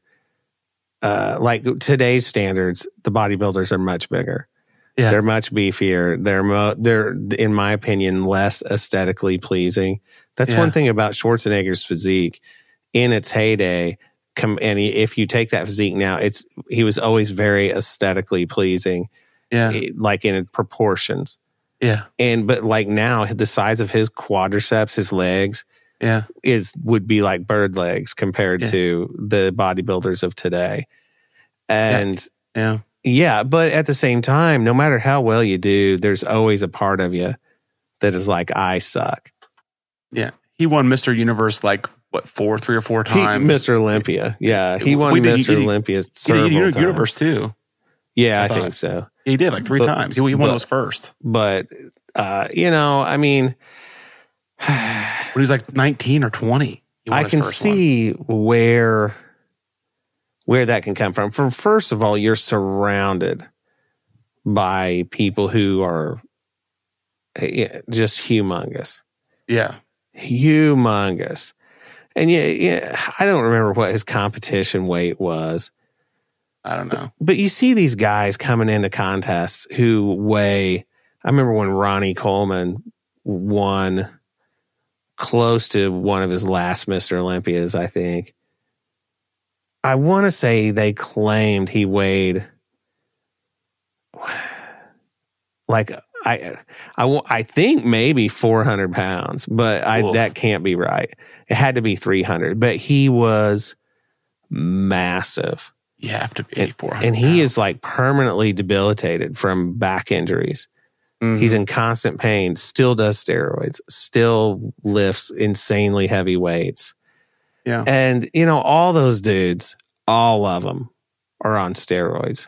like today's standards, the bodybuilders are much bigger. Yeah. They're much beefier. They're, in my opinion, less aesthetically pleasing. That's one thing about Schwarzenegger's physique in its heyday. And if you take that physique now, he was always very aesthetically pleasing. Yeah. Like in proportions. Yeah. But like now, the size of his quadriceps, his legs, would be like bird legs compared to the bodybuilders of today. And but at the same time, no matter how well you do, there's always a part of you that is like, I suck. Yeah. He won Mr. Universe like what, 3 or 4 times? Mr. Olympia. Yeah. He won Mr. Olympia several times. Universe too. Yeah, I think so. He did like 3 times. He won those first. But I mean, when he was like 19 or 20, I can see where that can come from. First of all, you're surrounded by people who are just humongous. Yeah. Humongous. And I don't remember what his competition weight was. I don't know. But you see these guys coming into contests who weigh, I remember when Ronnie Coleman won close to one of his last Mr. Olympias, I think. I want to say they claimed he weighed like I think maybe 400 pounds, but that can't be right. It had to be 300, but he was massive. You have to be 400 and he is like permanently debilitated from back injuries. Mm-hmm. He's in constant pain, still does steroids, still lifts insanely heavy weights. Yeah. And, all those dudes, all of them are on steroids.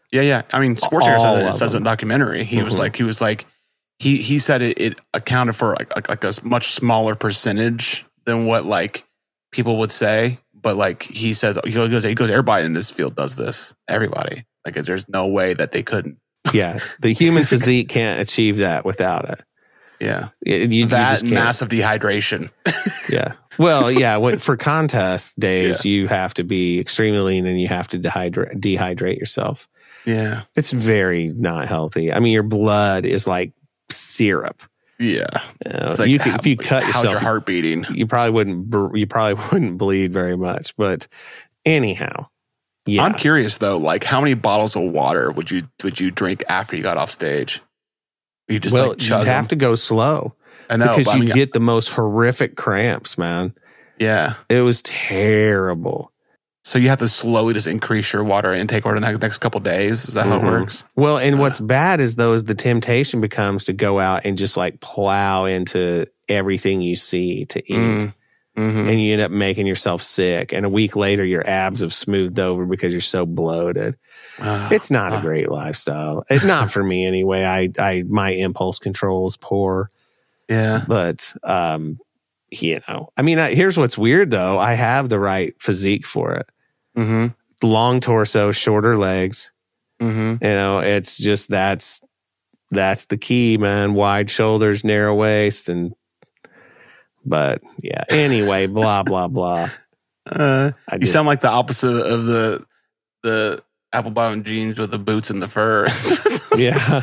Yeah. I mean, Schwarzenegger says in the documentary, he was like, he said it accounted for like a much smaller percentage than what like people would say. But like he says, he goes, everybody in this field does this. Everybody. Like there's no way that they couldn't. Yeah. The human physique can't achieve that without it. Yeah. You that just massive dehydration. Yeah. Well, yeah. For contest days, you have to be extremely lean and you have to dehydrate yourself. Yeah. It's very not healthy. I mean, your blood is like syrup. Yeah. It's like if you cut yourself, how's your heart beating? You probably wouldn't bleed very much. But anyhow, yeah. I'm curious though, like how many bottles of water would you drink after you got off stage? You just you'd have to go slow. I know, because you get the most horrific cramps, man. Yeah, it was terrible. So you have to slowly just increase your water intake over the next couple of days. Is that how it works? Well, and what's bad is the temptation becomes to go out and just like plow into everything you see to eat. And you end up making yourself sick. And a week later, your abs have smoothed over because you're so bloated. It's not a great lifestyle. It's not for me anyway. My impulse control is poor. Yeah. But, you know, I mean, here's what's weird though. I have the right physique for it. Long torso, shorter legs. You know, it's just, that's the key, man. Wide shoulders, narrow waist, but yeah, anyway, blah, blah, blah. You sound like the opposite of the apple bottom jeans with the boots and the fur. Yeah.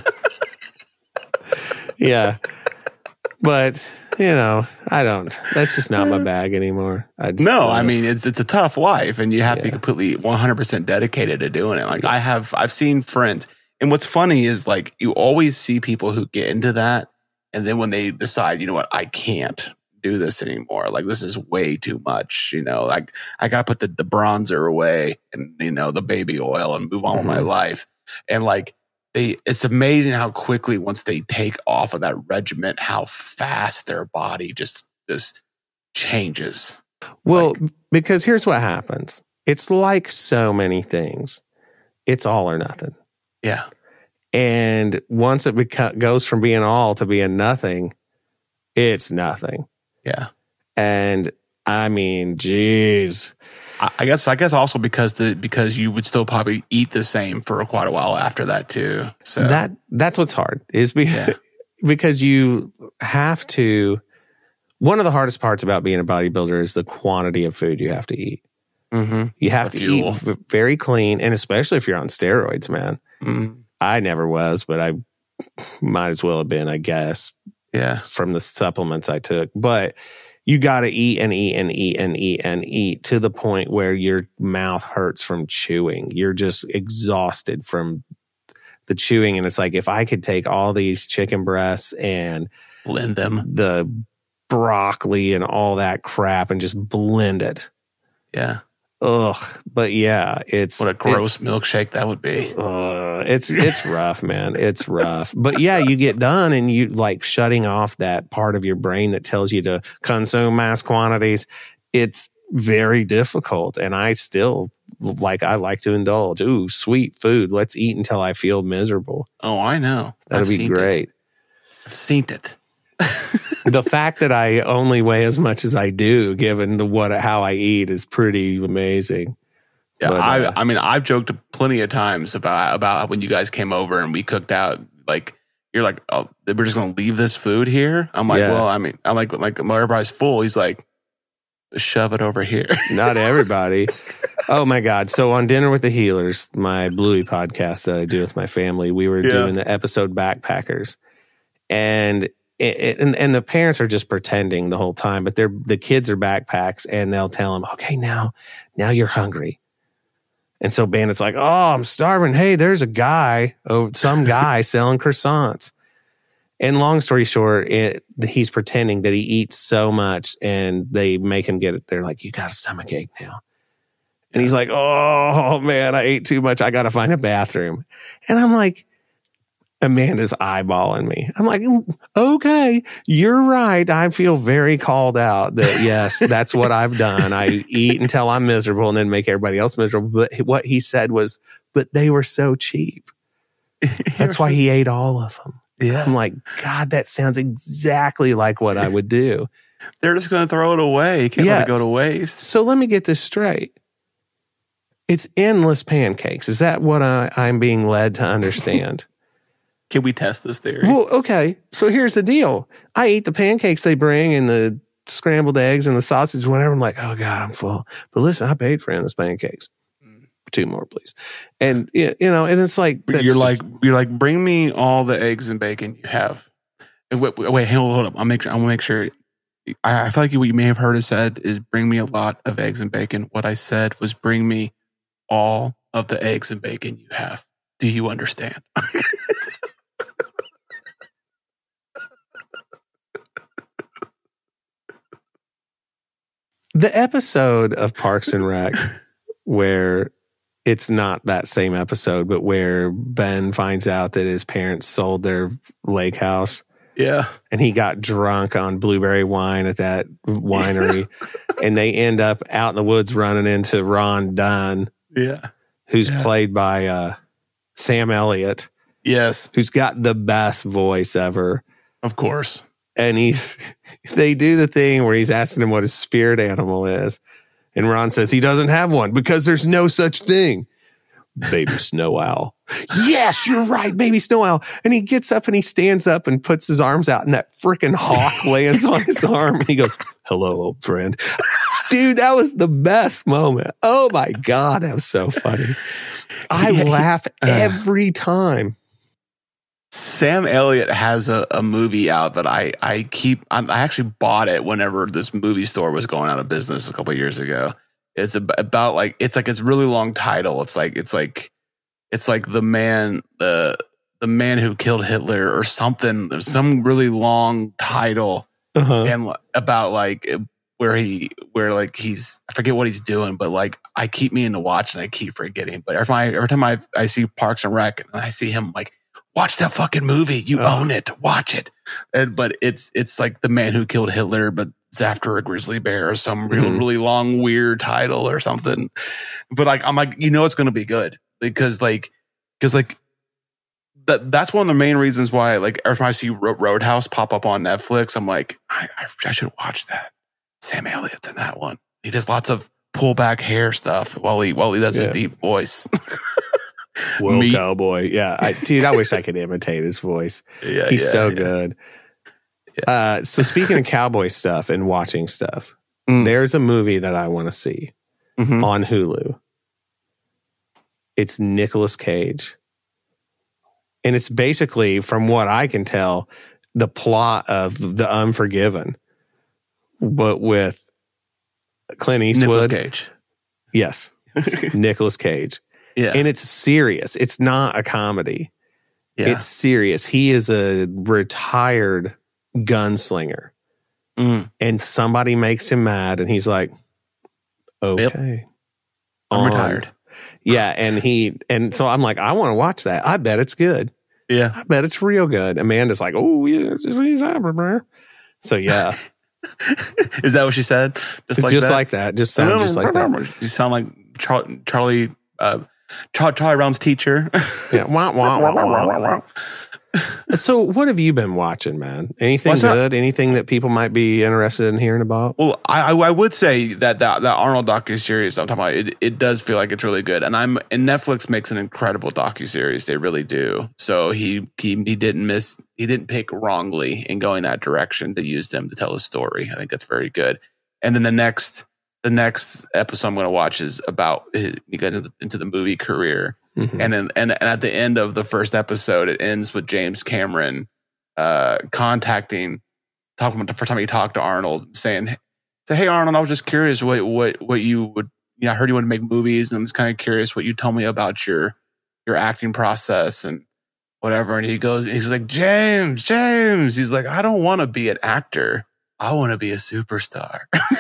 Yeah. But, you know, that's just not my bag anymore. I mean, it's a tough life and you have to be completely 100% dedicated to doing it. Like I've seen friends, and what's funny is like, you always see people who get into that. And then when they decide, you know what, I can't do this anymore. Like this is way too much, you know, like I got to put the bronzer away and, you know, the baby oil and move on with my life. And like it's amazing how quickly once they take off of that regiment, how fast their body just changes. Well, because here's what happens. It's like so many things. It's all or nothing. Yeah. And once it goes from being all to being nothing, it's nothing. Yeah. And I mean, geez. I guess also because you would still probably eat the same for quite a while after that too. So that's what's hard is because you have to. One of the hardest parts about being a bodybuilder is the quantity of food you have to eat. You have to eat very clean, and especially if you're on steroids, man. I never was, but I might as well have been, I guess. Yeah. From the supplements I took. But you got to eat and eat and eat and eat and eat to the point where your mouth hurts from chewing. You're just exhausted from the chewing. And it's like, if I could take all these chicken breasts and blend them, the broccoli and all that crap and just blend it. Yeah. Ugh. But yeah, what a gross milkshake that would be. It's rough, man. It's rough. But yeah, you get done and you like shutting off that part of your brain that tells you to consume mass quantities. It's very difficult. And I still I like to indulge. Ooh, sweet food. Let's eat until I feel miserable. Oh, I know. That'd be great. I've seen it. The fact that I only weigh as much as I do, given how I eat, is pretty amazing. Yeah, but, I mean, I've joked plenty of times about when you guys came over and we cooked out. Like, you're like, oh, we're just gonna leave this food here. I'm like, well, I mean, I'm like everybody's full. He's like, shove it over here. Not everybody. Oh my God! So on Dinner with the Healers, my Bluey podcast that I do with my family, we were doing the episode Backpackers, and the parents are just pretending the whole time, but the kids are backpacks, and they'll tell them, okay, now you're hungry. And so Bandit's like, oh, I'm starving. Hey, there's some guy selling croissants. And long story short, he's pretending that he eats so much, and they make him get it. They're like, you got a stomachache now. And he's like, oh man, I ate too much. I got to find a bathroom. And I'm like, Amanda's eyeballing me. I'm like, okay, you're right. I feel very called out that yes, that's what I've done. I eat until I'm miserable and then make everybody else miserable. But what he said was but they were so cheap. That's why he ate all of them. Yeah. I'm like, God, that sounds exactly like what I would do. They're just going to throw it away. You can't let it go to waste. So let me get this straight. It's endless pancakes. Is that what I'm being led to understand? Can we test this theory? Well, okay. So here's the deal. I eat the pancakes they bring and the scrambled eggs and the sausage, whatever. I'm like, oh God, I'm full. But listen, I paid for endless pancakes. 2 more, please. And and it's like you're like, bring me all the eggs and bacon you have. Wait, hold up. I want to make sure. I feel like what you may have heard it said is bring me a lot of eggs and bacon. What I said was bring me all of the eggs and bacon you have. Do you understand? The episode of Parks and Rec where it's not that same episode, but where Ben finds out that his parents sold their lake house. Yeah. And he got drunk on blueberry wine at that winery. And they end up out in the woods running into Ron Dunn. Yeah. Who's played by Sam Elliott. Yes. Who's got the best voice ever. Of course. And they do the thing where he's asking him what his spirit animal is. And Ron says he doesn't have one because there's no such thing. Baby snow owl. Yes, you're right, baby snow owl. And he gets up and he stands up and puts his arms out and that freaking hawk lands on his arm. And he goes, hello, old friend. Dude, that was the best moment. Oh my God, that was so funny. I laugh every time. Sam Elliott has a movie out that I actually bought it whenever this movie store was going out of business a couple of years ago. It's about it's really long title. It's like the man who killed Hitler or something. There's some really long title and about where he's I forget what he's doing, but I keep meaning to watch and I keep forgetting. But every time I see Parks and Rec and I see him watch that fucking movie. You own it. Watch it. But it's like the man who killed Hitler, but it's after a grizzly bear or some really long, weird title or something. But I'm like, it's going to be good because that's one of the main reasons why every time I see Roadhouse pop up on Netflix, I'm like, I should watch that. Sam Elliott's in that one. He does lots of pullback hair stuff while he does his deep voice. Will Cowboy. Yeah. Dude, I wish I could imitate his voice. Yeah, he's so good. Yeah. So speaking of cowboy stuff and watching stuff, there's a movie that I want to see on Hulu. It's Nicolas Cage. And it's basically, from what I can tell, the plot of The Unforgiven, but with Clint Eastwood. Nicolas Cage. Yes. Nicolas Cage. Yeah. And it's serious. It's not a comedy. Yeah. It's serious. He is a retired gunslinger. And somebody makes him mad and he's like, okay. Yep. I'm retired. Yeah. And so I'm like, I want to watch that. I bet it's good. Yeah. I bet it's real good. Amanda's like, oh, yeah. So, yeah. Is that what she said? Just like that. Just sound just like that. You sound like Charlie Brown's teacher. Yeah. Wah, wah, wah, wah, wah, wah. So what have you been watching, man? Anything good? Anything that people might be interested in hearing about? Well, I would say that Arnold docuseries I'm talking about, it does feel like it's really good. And Netflix makes an incredible docuseries. They really do. So he didn't pick wrongly in going that direction to use them to tell a story. I think that's very good. And then the next episode I'm going to watch is about he gets into the movie career. And at the end of the first episode, it ends with James Cameron talking about the first time he talked to Arnold, saying, "Hey Arnold, I was just curious what you would. I heard you want to make movies, and I'm just kind of curious what you told me about your acting process and whatever." And he's like, James. He's like, I don't want to be an actor. I want to be a superstar.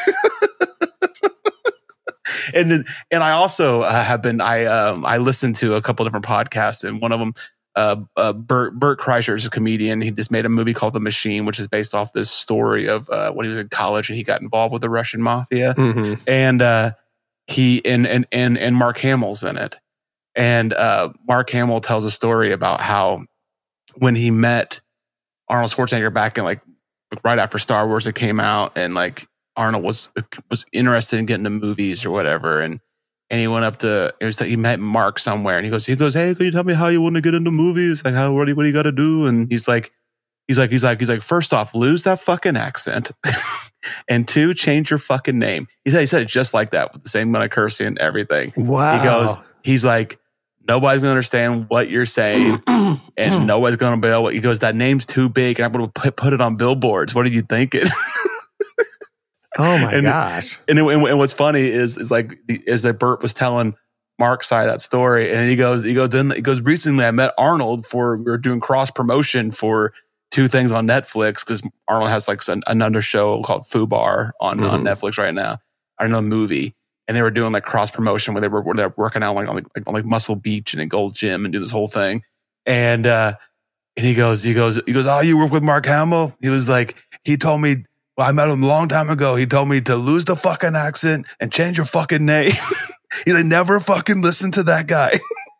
And I also I listened to a couple different podcasts, and one of them, Bert Kreischer is a comedian. He just made a movie called The Machine, which is based off this story of when he was in college and he got involved with the Russian mafia. And he and Mark Hamill's in it. And Mark Hamill tells a story about how when he met Arnold Schwarzenegger back in like right after Star Wars it came out, and like Arnold was interested in getting to movies or whatever, and he went up to he met Mark somewhere, and he goes, hey, can you tell me how you want to get into movies? Like, what do you got to do? And he's like, first off, lose that fucking accent, and 2, change your fucking name. He said it just like that with the same amount of cursing and everything. Wow. He's like, nobody's gonna understand what you're saying, and nobody's gonna be able. He goes, that name's too big, and I'm gonna put it on billboards. What are you thinking? Oh my gosh! And what's funny is that Burt was telling Mark's side of that story, and he goes, recently I met Arnold we were doing cross promotion for 2 things on Netflix, because Arnold has like another show called Fubar on Netflix right now, another movie, and they were doing like cross promotion where they were working out on Muscle Beach and in Gold Gym and do this whole thing, and he goes, oh, you work with Mark Hamill? He was like, he told me. Well, I met him a long time ago. He told me to lose the fucking accent and change your fucking name. He's like, never fucking listen to that guy.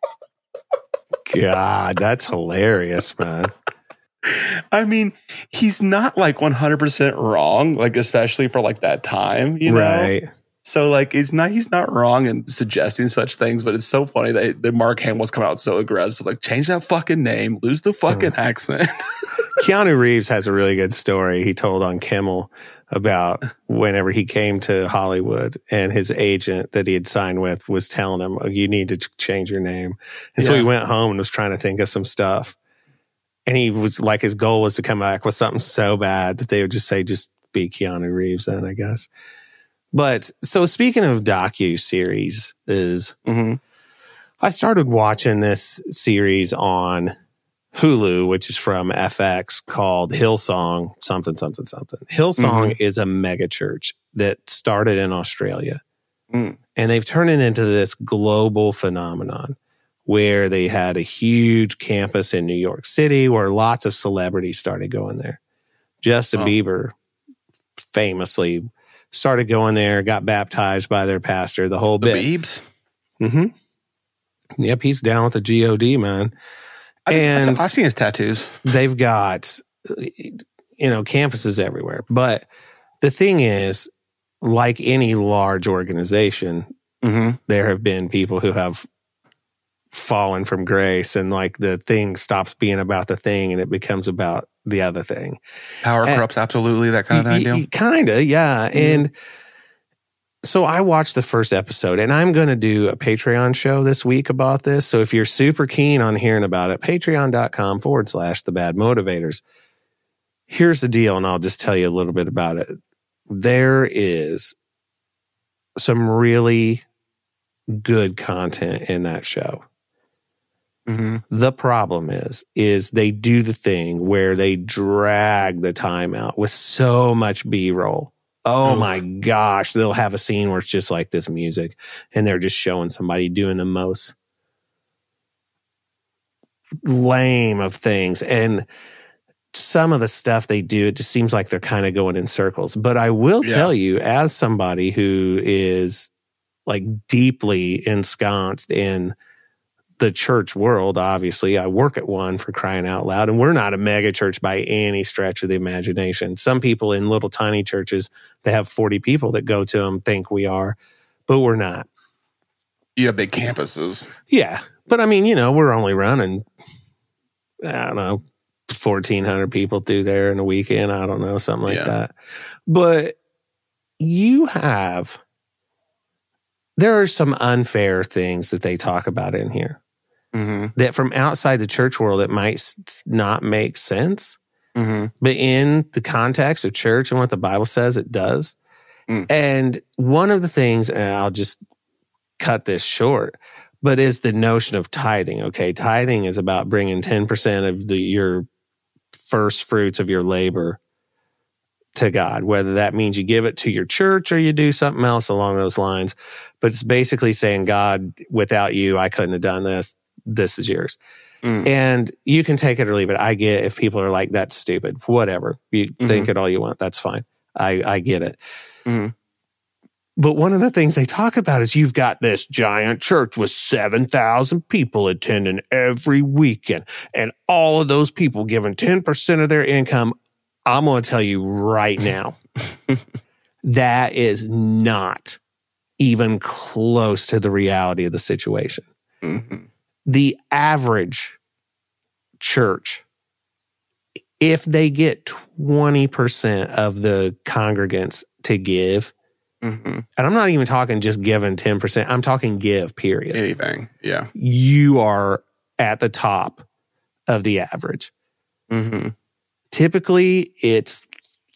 God, that's hilarious, man. I mean, he's not like 100% wrong, like especially for like that time, you know? Right. So like he's not wrong in suggesting such things, but it's so funny that Mark Hamill's come out so aggressive, like change that fucking name, lose the fucking accent. Keanu Reeves has a really good story he told on Kimmel about whenever he came to Hollywood and his agent that he had signed with was telling him, oh, you need to change your name. And so he went home and was trying to think of some stuff. And he was like, his goal was to come back with something so bad that they would just say, just be Keanu Reeves then, I guess. But so speaking of docu-series I started watching this series on Hulu, which is from FX, called Hillsong something. Hillsong is a mega church that started in Australia. And they've turned it into this global phenomenon where they had a huge campus in New York City where lots of celebrities started going there. Justin Bieber famously started going there, got baptized by their pastor, the whole bit. Biebs? Yep, he's down with the G-O-D, man. And I've seen his tattoos. They've got, campuses everywhere. But the thing is, like any large organization, there have been people who have fallen from grace, and like the thing stops being about the thing and it becomes about the other thing. Power corrupts absolutely, that kind of thing. Kind of, yeah. And so I watched the first episode, and I'm going to do a Patreon show this week about this. So if you're super keen on hearing about it, patreon.com/The Bad Motivators. Here's the deal, and I'll just tell you a little bit about it. There is some really good content in that show. The problem is they do the thing where they drag the time out with so much B-roll. Oh my gosh, they'll have a scene where it's just like this music and they're just showing somebody doing the most lame of things. And some of the stuff they do, it just seems like they're kind of going in circles. But I will tell you, as somebody who is like deeply ensconced in the church world, obviously, I work at one, for crying out loud, and we're not a mega church by any stretch of the imagination. Some people in little tiny churches that have 40 people that go to them think we are, but we're not. You have big campuses. Yeah. But I mean, we're only running, I don't know, 1,400 people through there in a weekend. I don't know, something like that. But there are some unfair things that they talk about in here. That from outside the church world, it might not make sense. But in the context of church and what the Bible says, it does. And one of the things, and I'll just cut this short, but is the notion of tithing. Okay, tithing is about bringing 10% of your first fruits of your labor to God, whether that means you give it to your church or you do something else along those lines. But it's basically saying, God, without you, I couldn't have done this. This is yours. And you can take it or leave it. I get if people are like, that's stupid, whatever. You think it all you want. That's fine. I get it. But one of the things they talk about is you've got this giant church with 7,000 people attending every weekend, and all of those people giving 10% of their income. I'm going to tell you right now, that is not even close to the reality of the situation. Mm-hmm. The average church, if they get 20% of the congregants to give, mm-hmm. and I'm not even talking just giving 10%, I'm talking give, period. Anything, yeah. You are at the top of the average. Mm-hmm. Typically, it's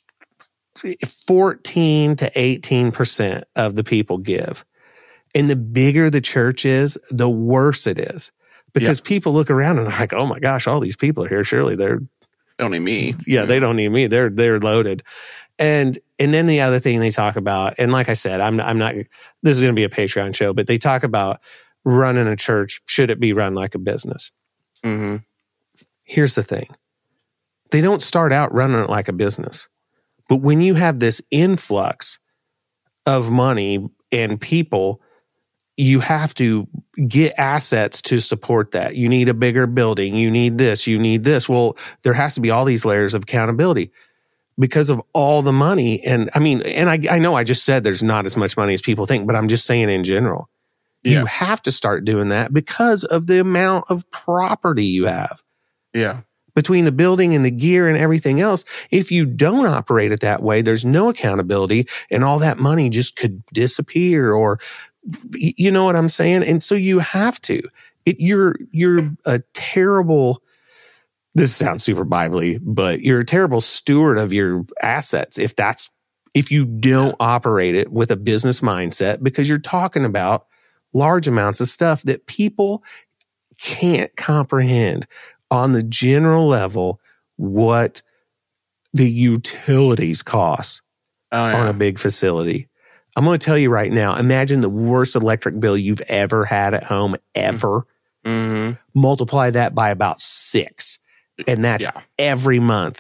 14 to 18% of the people give. And the bigger the church is, the worse it is. Because people look around and are like, oh my gosh, all these people are here. Surely they don't need me. Yeah, they don't need me. They're loaded. And then the other thing they talk about, and like I said, I'm not, this is going to be a Patreon show, but they talk about running a church. Should it be run like a business? Mm-hmm. Here's the thing. They don't start out running it like a business. But when you have this influx of money and people, you have to get assets to support that. You need a bigger building. You need this. You need this. Well, there has to be all these layers of accountability because of all the money. And I mean, and I know I just said there's not as much money as people think, but I'm just saying in general, you have to start doing that because of the amount of property you have. Yeah. Between the building and the gear and everything else. If you don't operate it that way, there's no accountability and all that money just could disappear, or you know what I'm saying? And so you have to. You're a terrible, this sounds super Bible-y, but you're a terrible steward of your assets if you don't operate it with a business mindset, because you're talking about large amounts of stuff that people can't comprehend on the general level what the utilities cost on a big facility. I'm going to tell you right now, imagine the worst electric bill you've ever had at home, ever. Mm-hmm. Multiply that by about 6. And that's every month.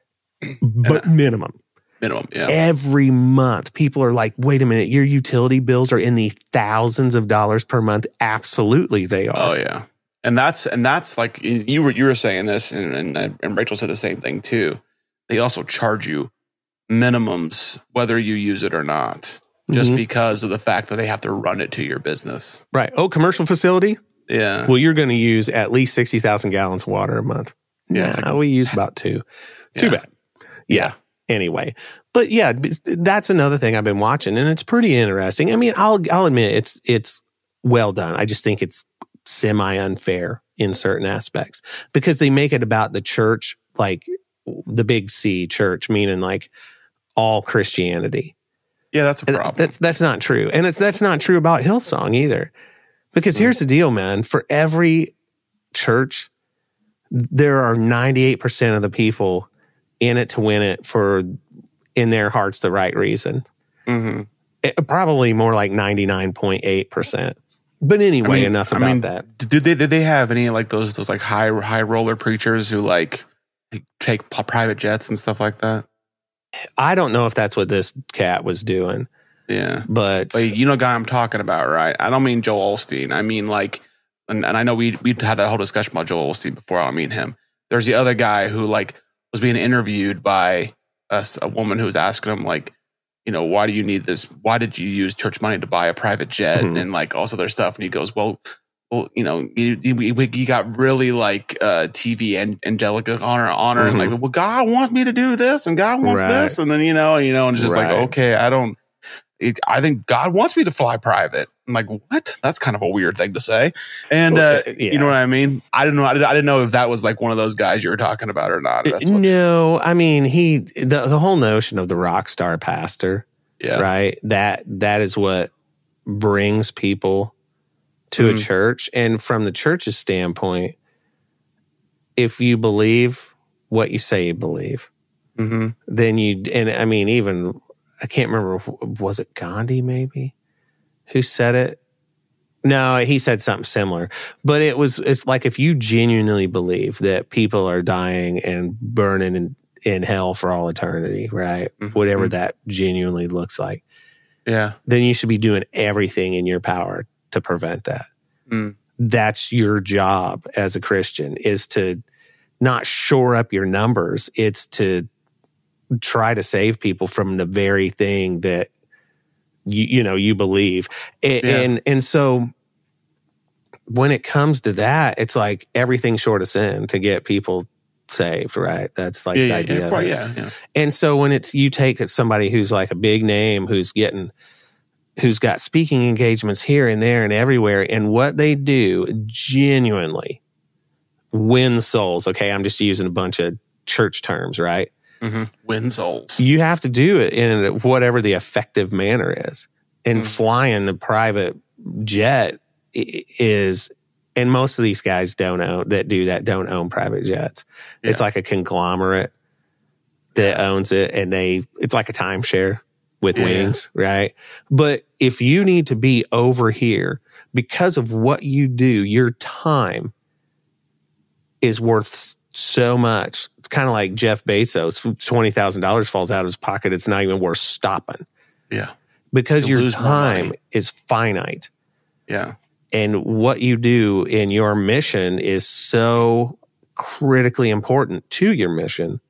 But minimum. Minimum, yeah. Every month. People are like, wait a minute, your utility bills are in the thousands of dollars per month. Absolutely, they are. Oh, yeah. And that's like, you were saying this, and Rachel said the same thing too. They also charge you minimums, whether you use it or not, just because of the fact that they have to run it to your business. Right. Oh, commercial facility? Yeah. Well, you're going to use at least 60,000 gallons of water a month. Yeah. We use about 2. Too bad. Yeah. Anyway. But yeah, that's another thing I've been watching, and it's pretty interesting. I mean, I'll admit it's well done. I just think it's semi-unfair in certain aspects because they make it about the church, like the big C church, meaning like all Christianity. Yeah, that's a problem. That's not true. And that's not true about Hillsong either. Because here's the deal, man. For every church, there are 98% of the people in it to win it for, in their hearts, the right reason. Mm-hmm. Probably more like 99.8%. But anyway, enough about that. Did they have any like those like high roller preachers who like take private jets and stuff like that? I don't know if that's what this cat was doing. Yeah, but you know, guy I'm talking about, right? I don't mean Joel Osteen. I mean like, and I know we had that whole discussion about Joel Osteen before. I don't mean him. There's the other guy who like was being interviewed by a woman who was asking him like, you know, why do you need this? Why did you use church money to buy a private jet and like all this other stuff? And he goes, well, you know, you got really like TV and Angelica honor and like, well, God wants me to do this and God wants this, and then you know, and it's just like, okay, I think God wants me to fly private. I'm like, what? That's kind of a weird thing to say. And you know what I mean? I didn't know if that was like one of those guys you were talking about or not. No, I mean, the whole notion of the rock star pastor, right? That is what brings people to a church. And from the church's standpoint, if you believe what you say you believe, then I mean, even, I can't remember, was it Gandhi maybe who said it? No, he said something similar, but it's like if you genuinely believe that people are dying and burning in hell for all eternity, right? Whatever that genuinely looks like. then you should be doing everything in your power to prevent that. That's your job as a Christian, is to not shore up your numbers. It's to try to save people from the very thing that you believe. And so when it comes to that, it's like everything short of sin to get people saved, right? That's like the idea of it. And so when you take somebody who's like a big name, who's got speaking engagements here and there and everywhere, and what they do genuinely win souls. Okay, I'm just using a bunch of church terms, right? Win souls. You have to do it in whatever the effective manner is. And flying the private jet is, and most of these guys don't own private jets. It's like a conglomerate that owns it, and it's like a timeshare with wings, right? But if you need to be over here because of what you do, your time is worth so much. It's kind of like Jeff Bezos. $20,000 falls out of his pocket. It's not even worth stopping. Yeah. Because your time is finite. Yeah. And what you do in your mission is so critically important to your mission,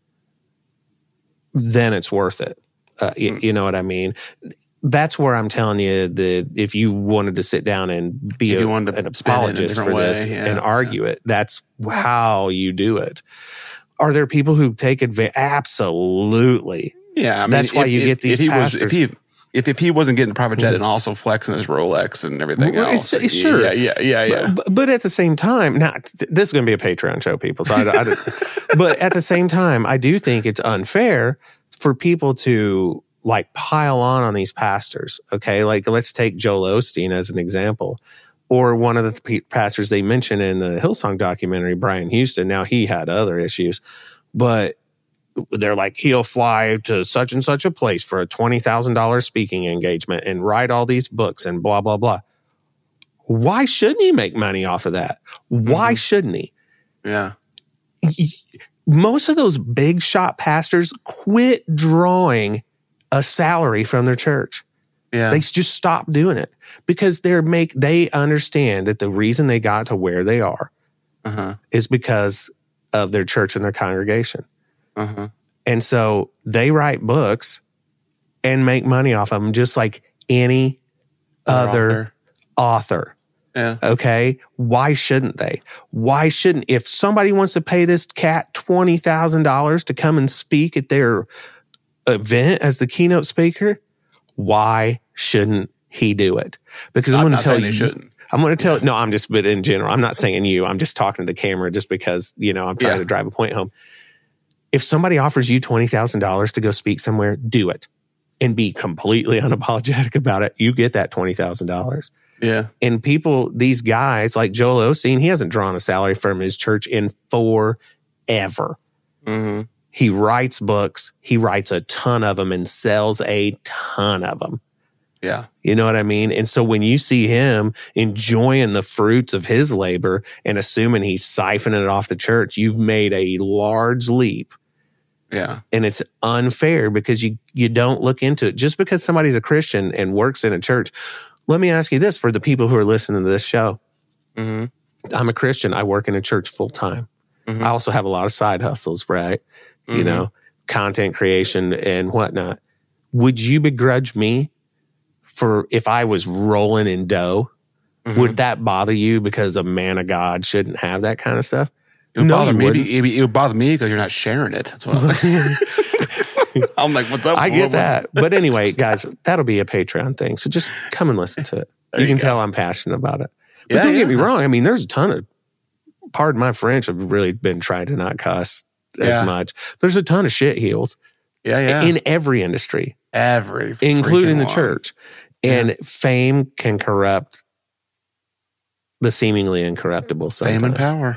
then it's worth it. You know what I mean? That's where I'm telling you that if you wanted to sit down and be an apologist for this and argue it, that's how you do it. Are there people who take advantage? Absolutely. Yeah. I mean, that's why you get these pastors. If he wasn't getting a private jet and also flexing his Rolex and everything else. Sure. Yeah. But at the same time, this is going to be a Patreon show, people. So but at the same time, I do think it's unfair for people to like pile on these pastors. Okay. Like let's take Joel Osteen as an example, or one of the pastors they mentioned in the Hillsong documentary, Brian Houston. Now he had other issues, but they're like, he'll fly to such and such a place for a $20,000 speaking engagement and write all these books and blah, blah, blah. Why shouldn't he make money off of that? Why shouldn't he? Yeah. Most of those big shot pastors quit drawing a salary from their church. Yeah. They just stop doing it because they understand that the reason they got to where they are is because of their church and their congregation. And so they write books and make money off of them just like any other author. Yeah. Okay. Why shouldn't they? If somebody wants to pay this cat $20,000 to come and speak at their event as the keynote speaker, why shouldn't he do it? Because I'm going to tell you, shouldn't. I'm going to tell, no, but in general, I'm not saying you, I'm just talking to the camera just because, I'm trying to drive a point home. If somebody offers you $20,000 to go speak somewhere, do it and be completely unapologetic about it. You get that $20,000. Yeah. And these guys like Joel Osteen, he hasn't drawn a salary from his church in forever. He writes books. He writes a ton of them and sells a ton of them. Yeah. You know what I mean? And so when you see him enjoying the fruits of his labor and assuming he's siphoning it off the church, you've made a large leap. Yeah. And it's unfair because you don't look into it. Just because somebody's a Christian and works in a church. Let me ask you this for the people who are listening to this show. I'm a Christian. I work in a church full time. I also have a lot of side hustles, right? Content creation and whatnot. Would you begrudge me for if I was rolling in dough? Would that bother you because a man of God shouldn't have that kind of stuff? It would bother me. It would bother me because you're not sharing it. That's what I'm like, what's up? I get that. But anyway, guys, that'll be a Patreon thing. So just come and listen to it. You can tell I'm passionate about it. But don't get me wrong. I mean, there's a ton of, pardon my French, I've really been trying to not cuss as much. There's a ton of shit heels in every industry. Including the church. And fame can corrupt the seemingly incorruptible sometimes. Fame and power.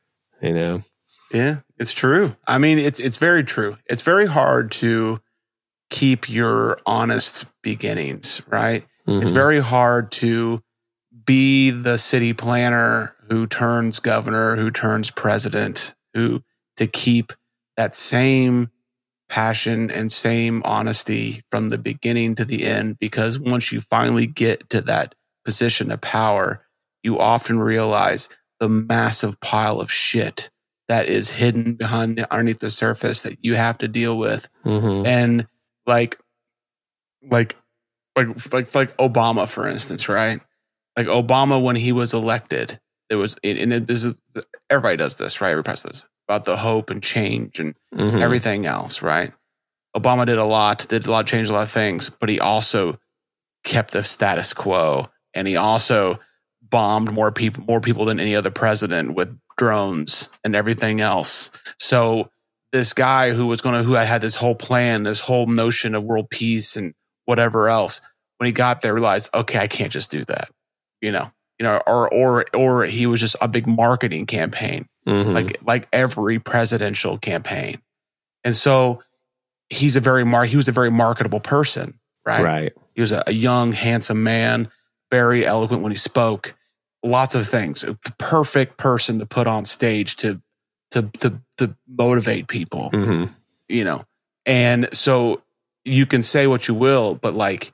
Yeah, it's true. I mean, it's very true. It's very hard to keep your honest beginnings, right? It's very hard to be the city planner who turns governor, who turns president, to keep that same passion and same honesty from the beginning to the end, because once you finally get to that position of power, you often realize the massive pile of shit that is hidden underneath the surface that you have to deal with. Mm-hmm. And like Obama, for instance, right? Like Obama, when he was elected, everybody does this, right? Everybody does this about the hope and change and everything else, right? Obama did a lot, changed a lot of things, but he also kept the status quo, and he also bombed more people than any other president with drones and everything else. So this guy who had this whole plan, this whole notion of world peace and whatever else, when he got there, realized, okay, I can't just do that, or he was just a big marketing campaign, like every presidential campaign. And so he was a very marketable person, right? Right. He was a young, handsome man, very eloquent when he spoke, lots of things, a perfect person to put on stage to motivate people, and so you can say what you will, but like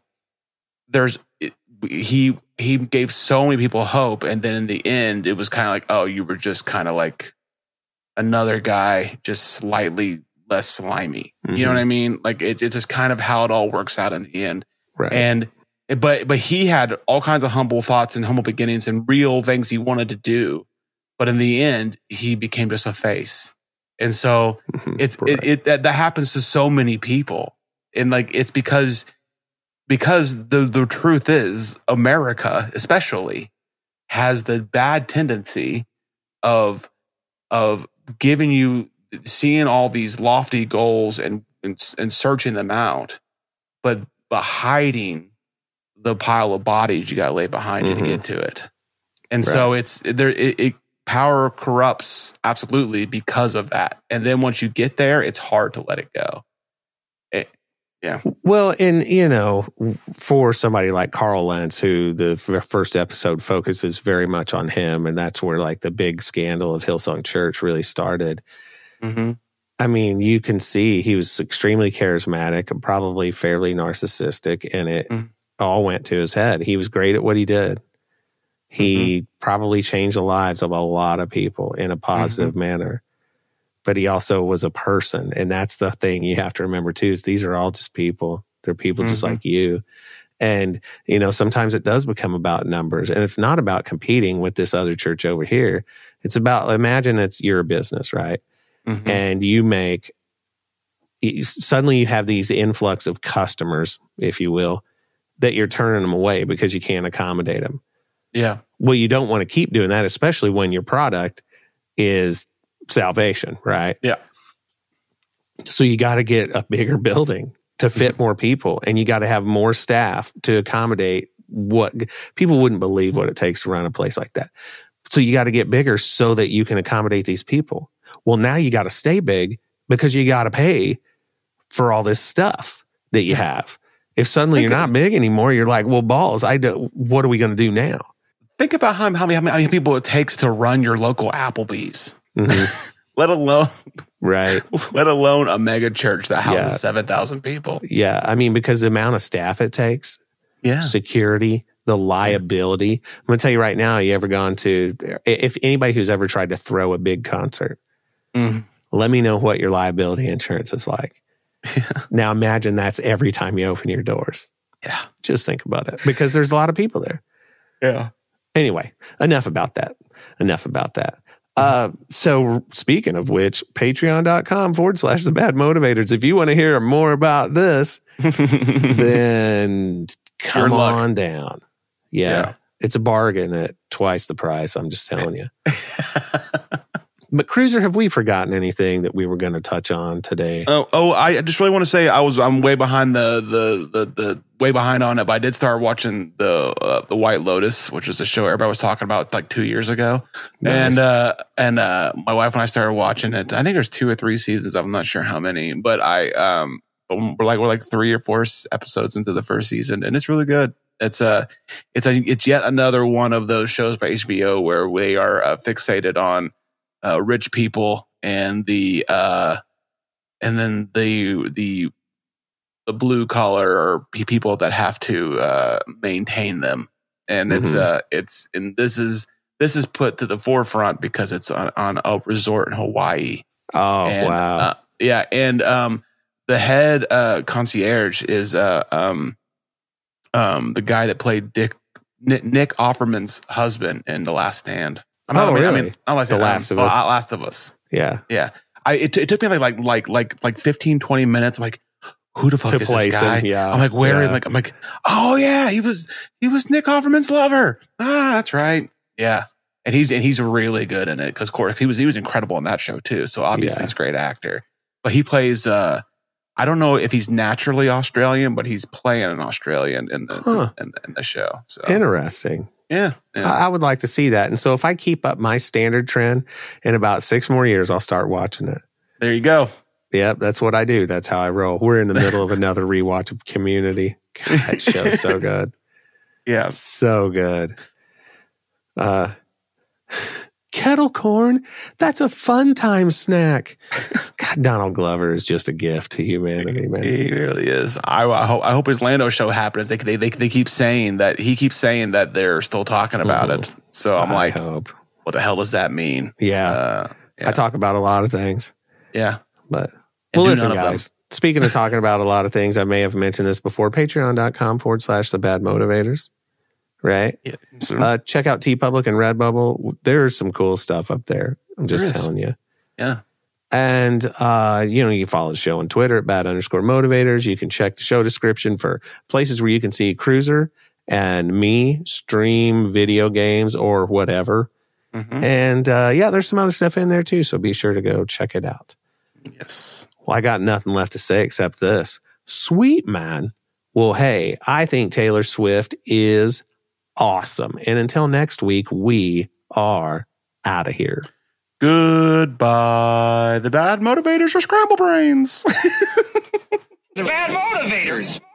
he gave so many people hope, and then in the end it was kind of like, oh, you were just kind of like another guy, just slightly less slimy. You know what I mean? Like it's just kind of how it all works out in the end. Right. And but he had all kinds of humble thoughts and humble beginnings and real things he wanted to do, but in the end he became just a face. And so that happens to so many people, and like it's because the truth is, America especially has the bad tendency of seeing all these lofty goals and searching them out, but hiding the pile of bodies you got to lay behind you to get to it. And so power corrupts absolutely because of that. And then once you get there, it's hard to let it go. Yeah. Well, and for somebody like Carl Lentz, who the first episode focuses very much on him, and that's where like the big scandal of Hillsong Church really started. Mm-hmm. I mean, you can see he was extremely charismatic and probably fairly narcissistic, and it all went to his head. He was great at what he did. He probably changed the lives of a lot of people in a positive manner. But he also was a person. And that's the thing you have to remember too, is these are all just people. They're people just like you. And, sometimes it does become about numbers, and it's not about competing with this other church over here. It's about, imagine it's your business, right? And suddenly you have these influx of customers, if you will, that you're turning them away because you can't accommodate them. Yeah. Well, you don't want to keep doing that, especially when your product is salvation, right? Yeah. So you got to get a bigger building to fit more people, and you got to have more staff to accommodate what people wouldn't believe what it takes to run a place like that. So you got to get bigger so that you can accommodate these people. Well, now you got to stay big because you got to pay for all this stuff that you have. If suddenly you're not big anymore, you're like, well, balls, what are we going to do now? Think about how many people it takes to run your local Applebee's. let alone a mega church that houses 7,000 people. Yeah. I mean, because the amount of staff it takes, security, the liability. I'm going to tell you right now, you ever gone to, if anybody who's ever tried to throw a big concert, let me know what your liability insurance is like. Now imagine that's every time you open your doors. Yeah. Just think about it, because there's a lot of people there. Yeah. Anyway, enough about that. So speaking of which, patreon.com/the bad motivators. If you want to hear more about this, then come on down. Yeah. It's a bargain at twice the price. I'm just telling you. But Cruiser, have we forgotten anything that we were going to touch on today? I just really want to say I'm way behind the way behind on it, but I did start watching the White Lotus, which is a show everybody was talking about like 2 years ago. Nice. And my wife and I started watching it. I think there's 2 or 3 seasons. I'm not sure how many, but we're like 3 or 4 episodes into the first season, and it's really good. It's yet another one of those shows by HBO where they are fixated on rich people and the and then the blue collar or people that have to maintain them, and it's and this is put to the forefront because it's on a resort in Hawaii. Oh, and, wow! Yeah, and the head concierge is the guy that played Nick Offerman's husband in The Last Stand. Really? I mean, I like The Last of Us. Last of Us. Yeah. Yeah. It took me like 15, 20 minutes. I'm like, who the fuck is this guy? Him, yeah. I'm like, where? Yeah. I'm like, oh yeah, he was Nick Offerman's lover. Ah, that's right. Yeah. And he's really good in it because, of course, he was incredible in that show too. So obviously he's a great actor. But he plays I don't know if he's naturally Australian, but he's playing an Australian in the show. So interesting. Yeah. I would like to see that. And so if I keep up my standard trend, in about 6 more years, I'll start watching it. There you go. Yep, that's what I do. That's how I roll. We're in the middle of another rewatch of Community. God, that show's so good. Yeah. So good. Kettle corn, that's a fun time snack. God, Donald Glover is just a gift to humanity, man. He really is. I hope his Lando show happens. They keep saying that they're still talking about it. So I'm like, hope. What the hell does that mean? Yeah. I talk about a lot of things. Yeah. But well, listen, guys. Speaking of talking about a lot of things, I may have mentioned this before. Patreon.com/The Bad Motivators. Right? Yeah. Check out TeePublic and Redbubble. There's some cool stuff up there. I'm just telling you. Yeah. And, you can follow the show on Twitter at @bad_motivators. You can check the show description for places where you can see Cruiser and me stream video games or whatever. Mm-hmm. And, there's some other stuff in there too. So be sure to go check it out. Yes. Well, I got nothing left to say except this. Sweet, man. Well, hey, I think Taylor Swift is awesome. And until next week, we are out of here. Goodbye. The Bad Motivators are scramble brains. The Bad Motivators.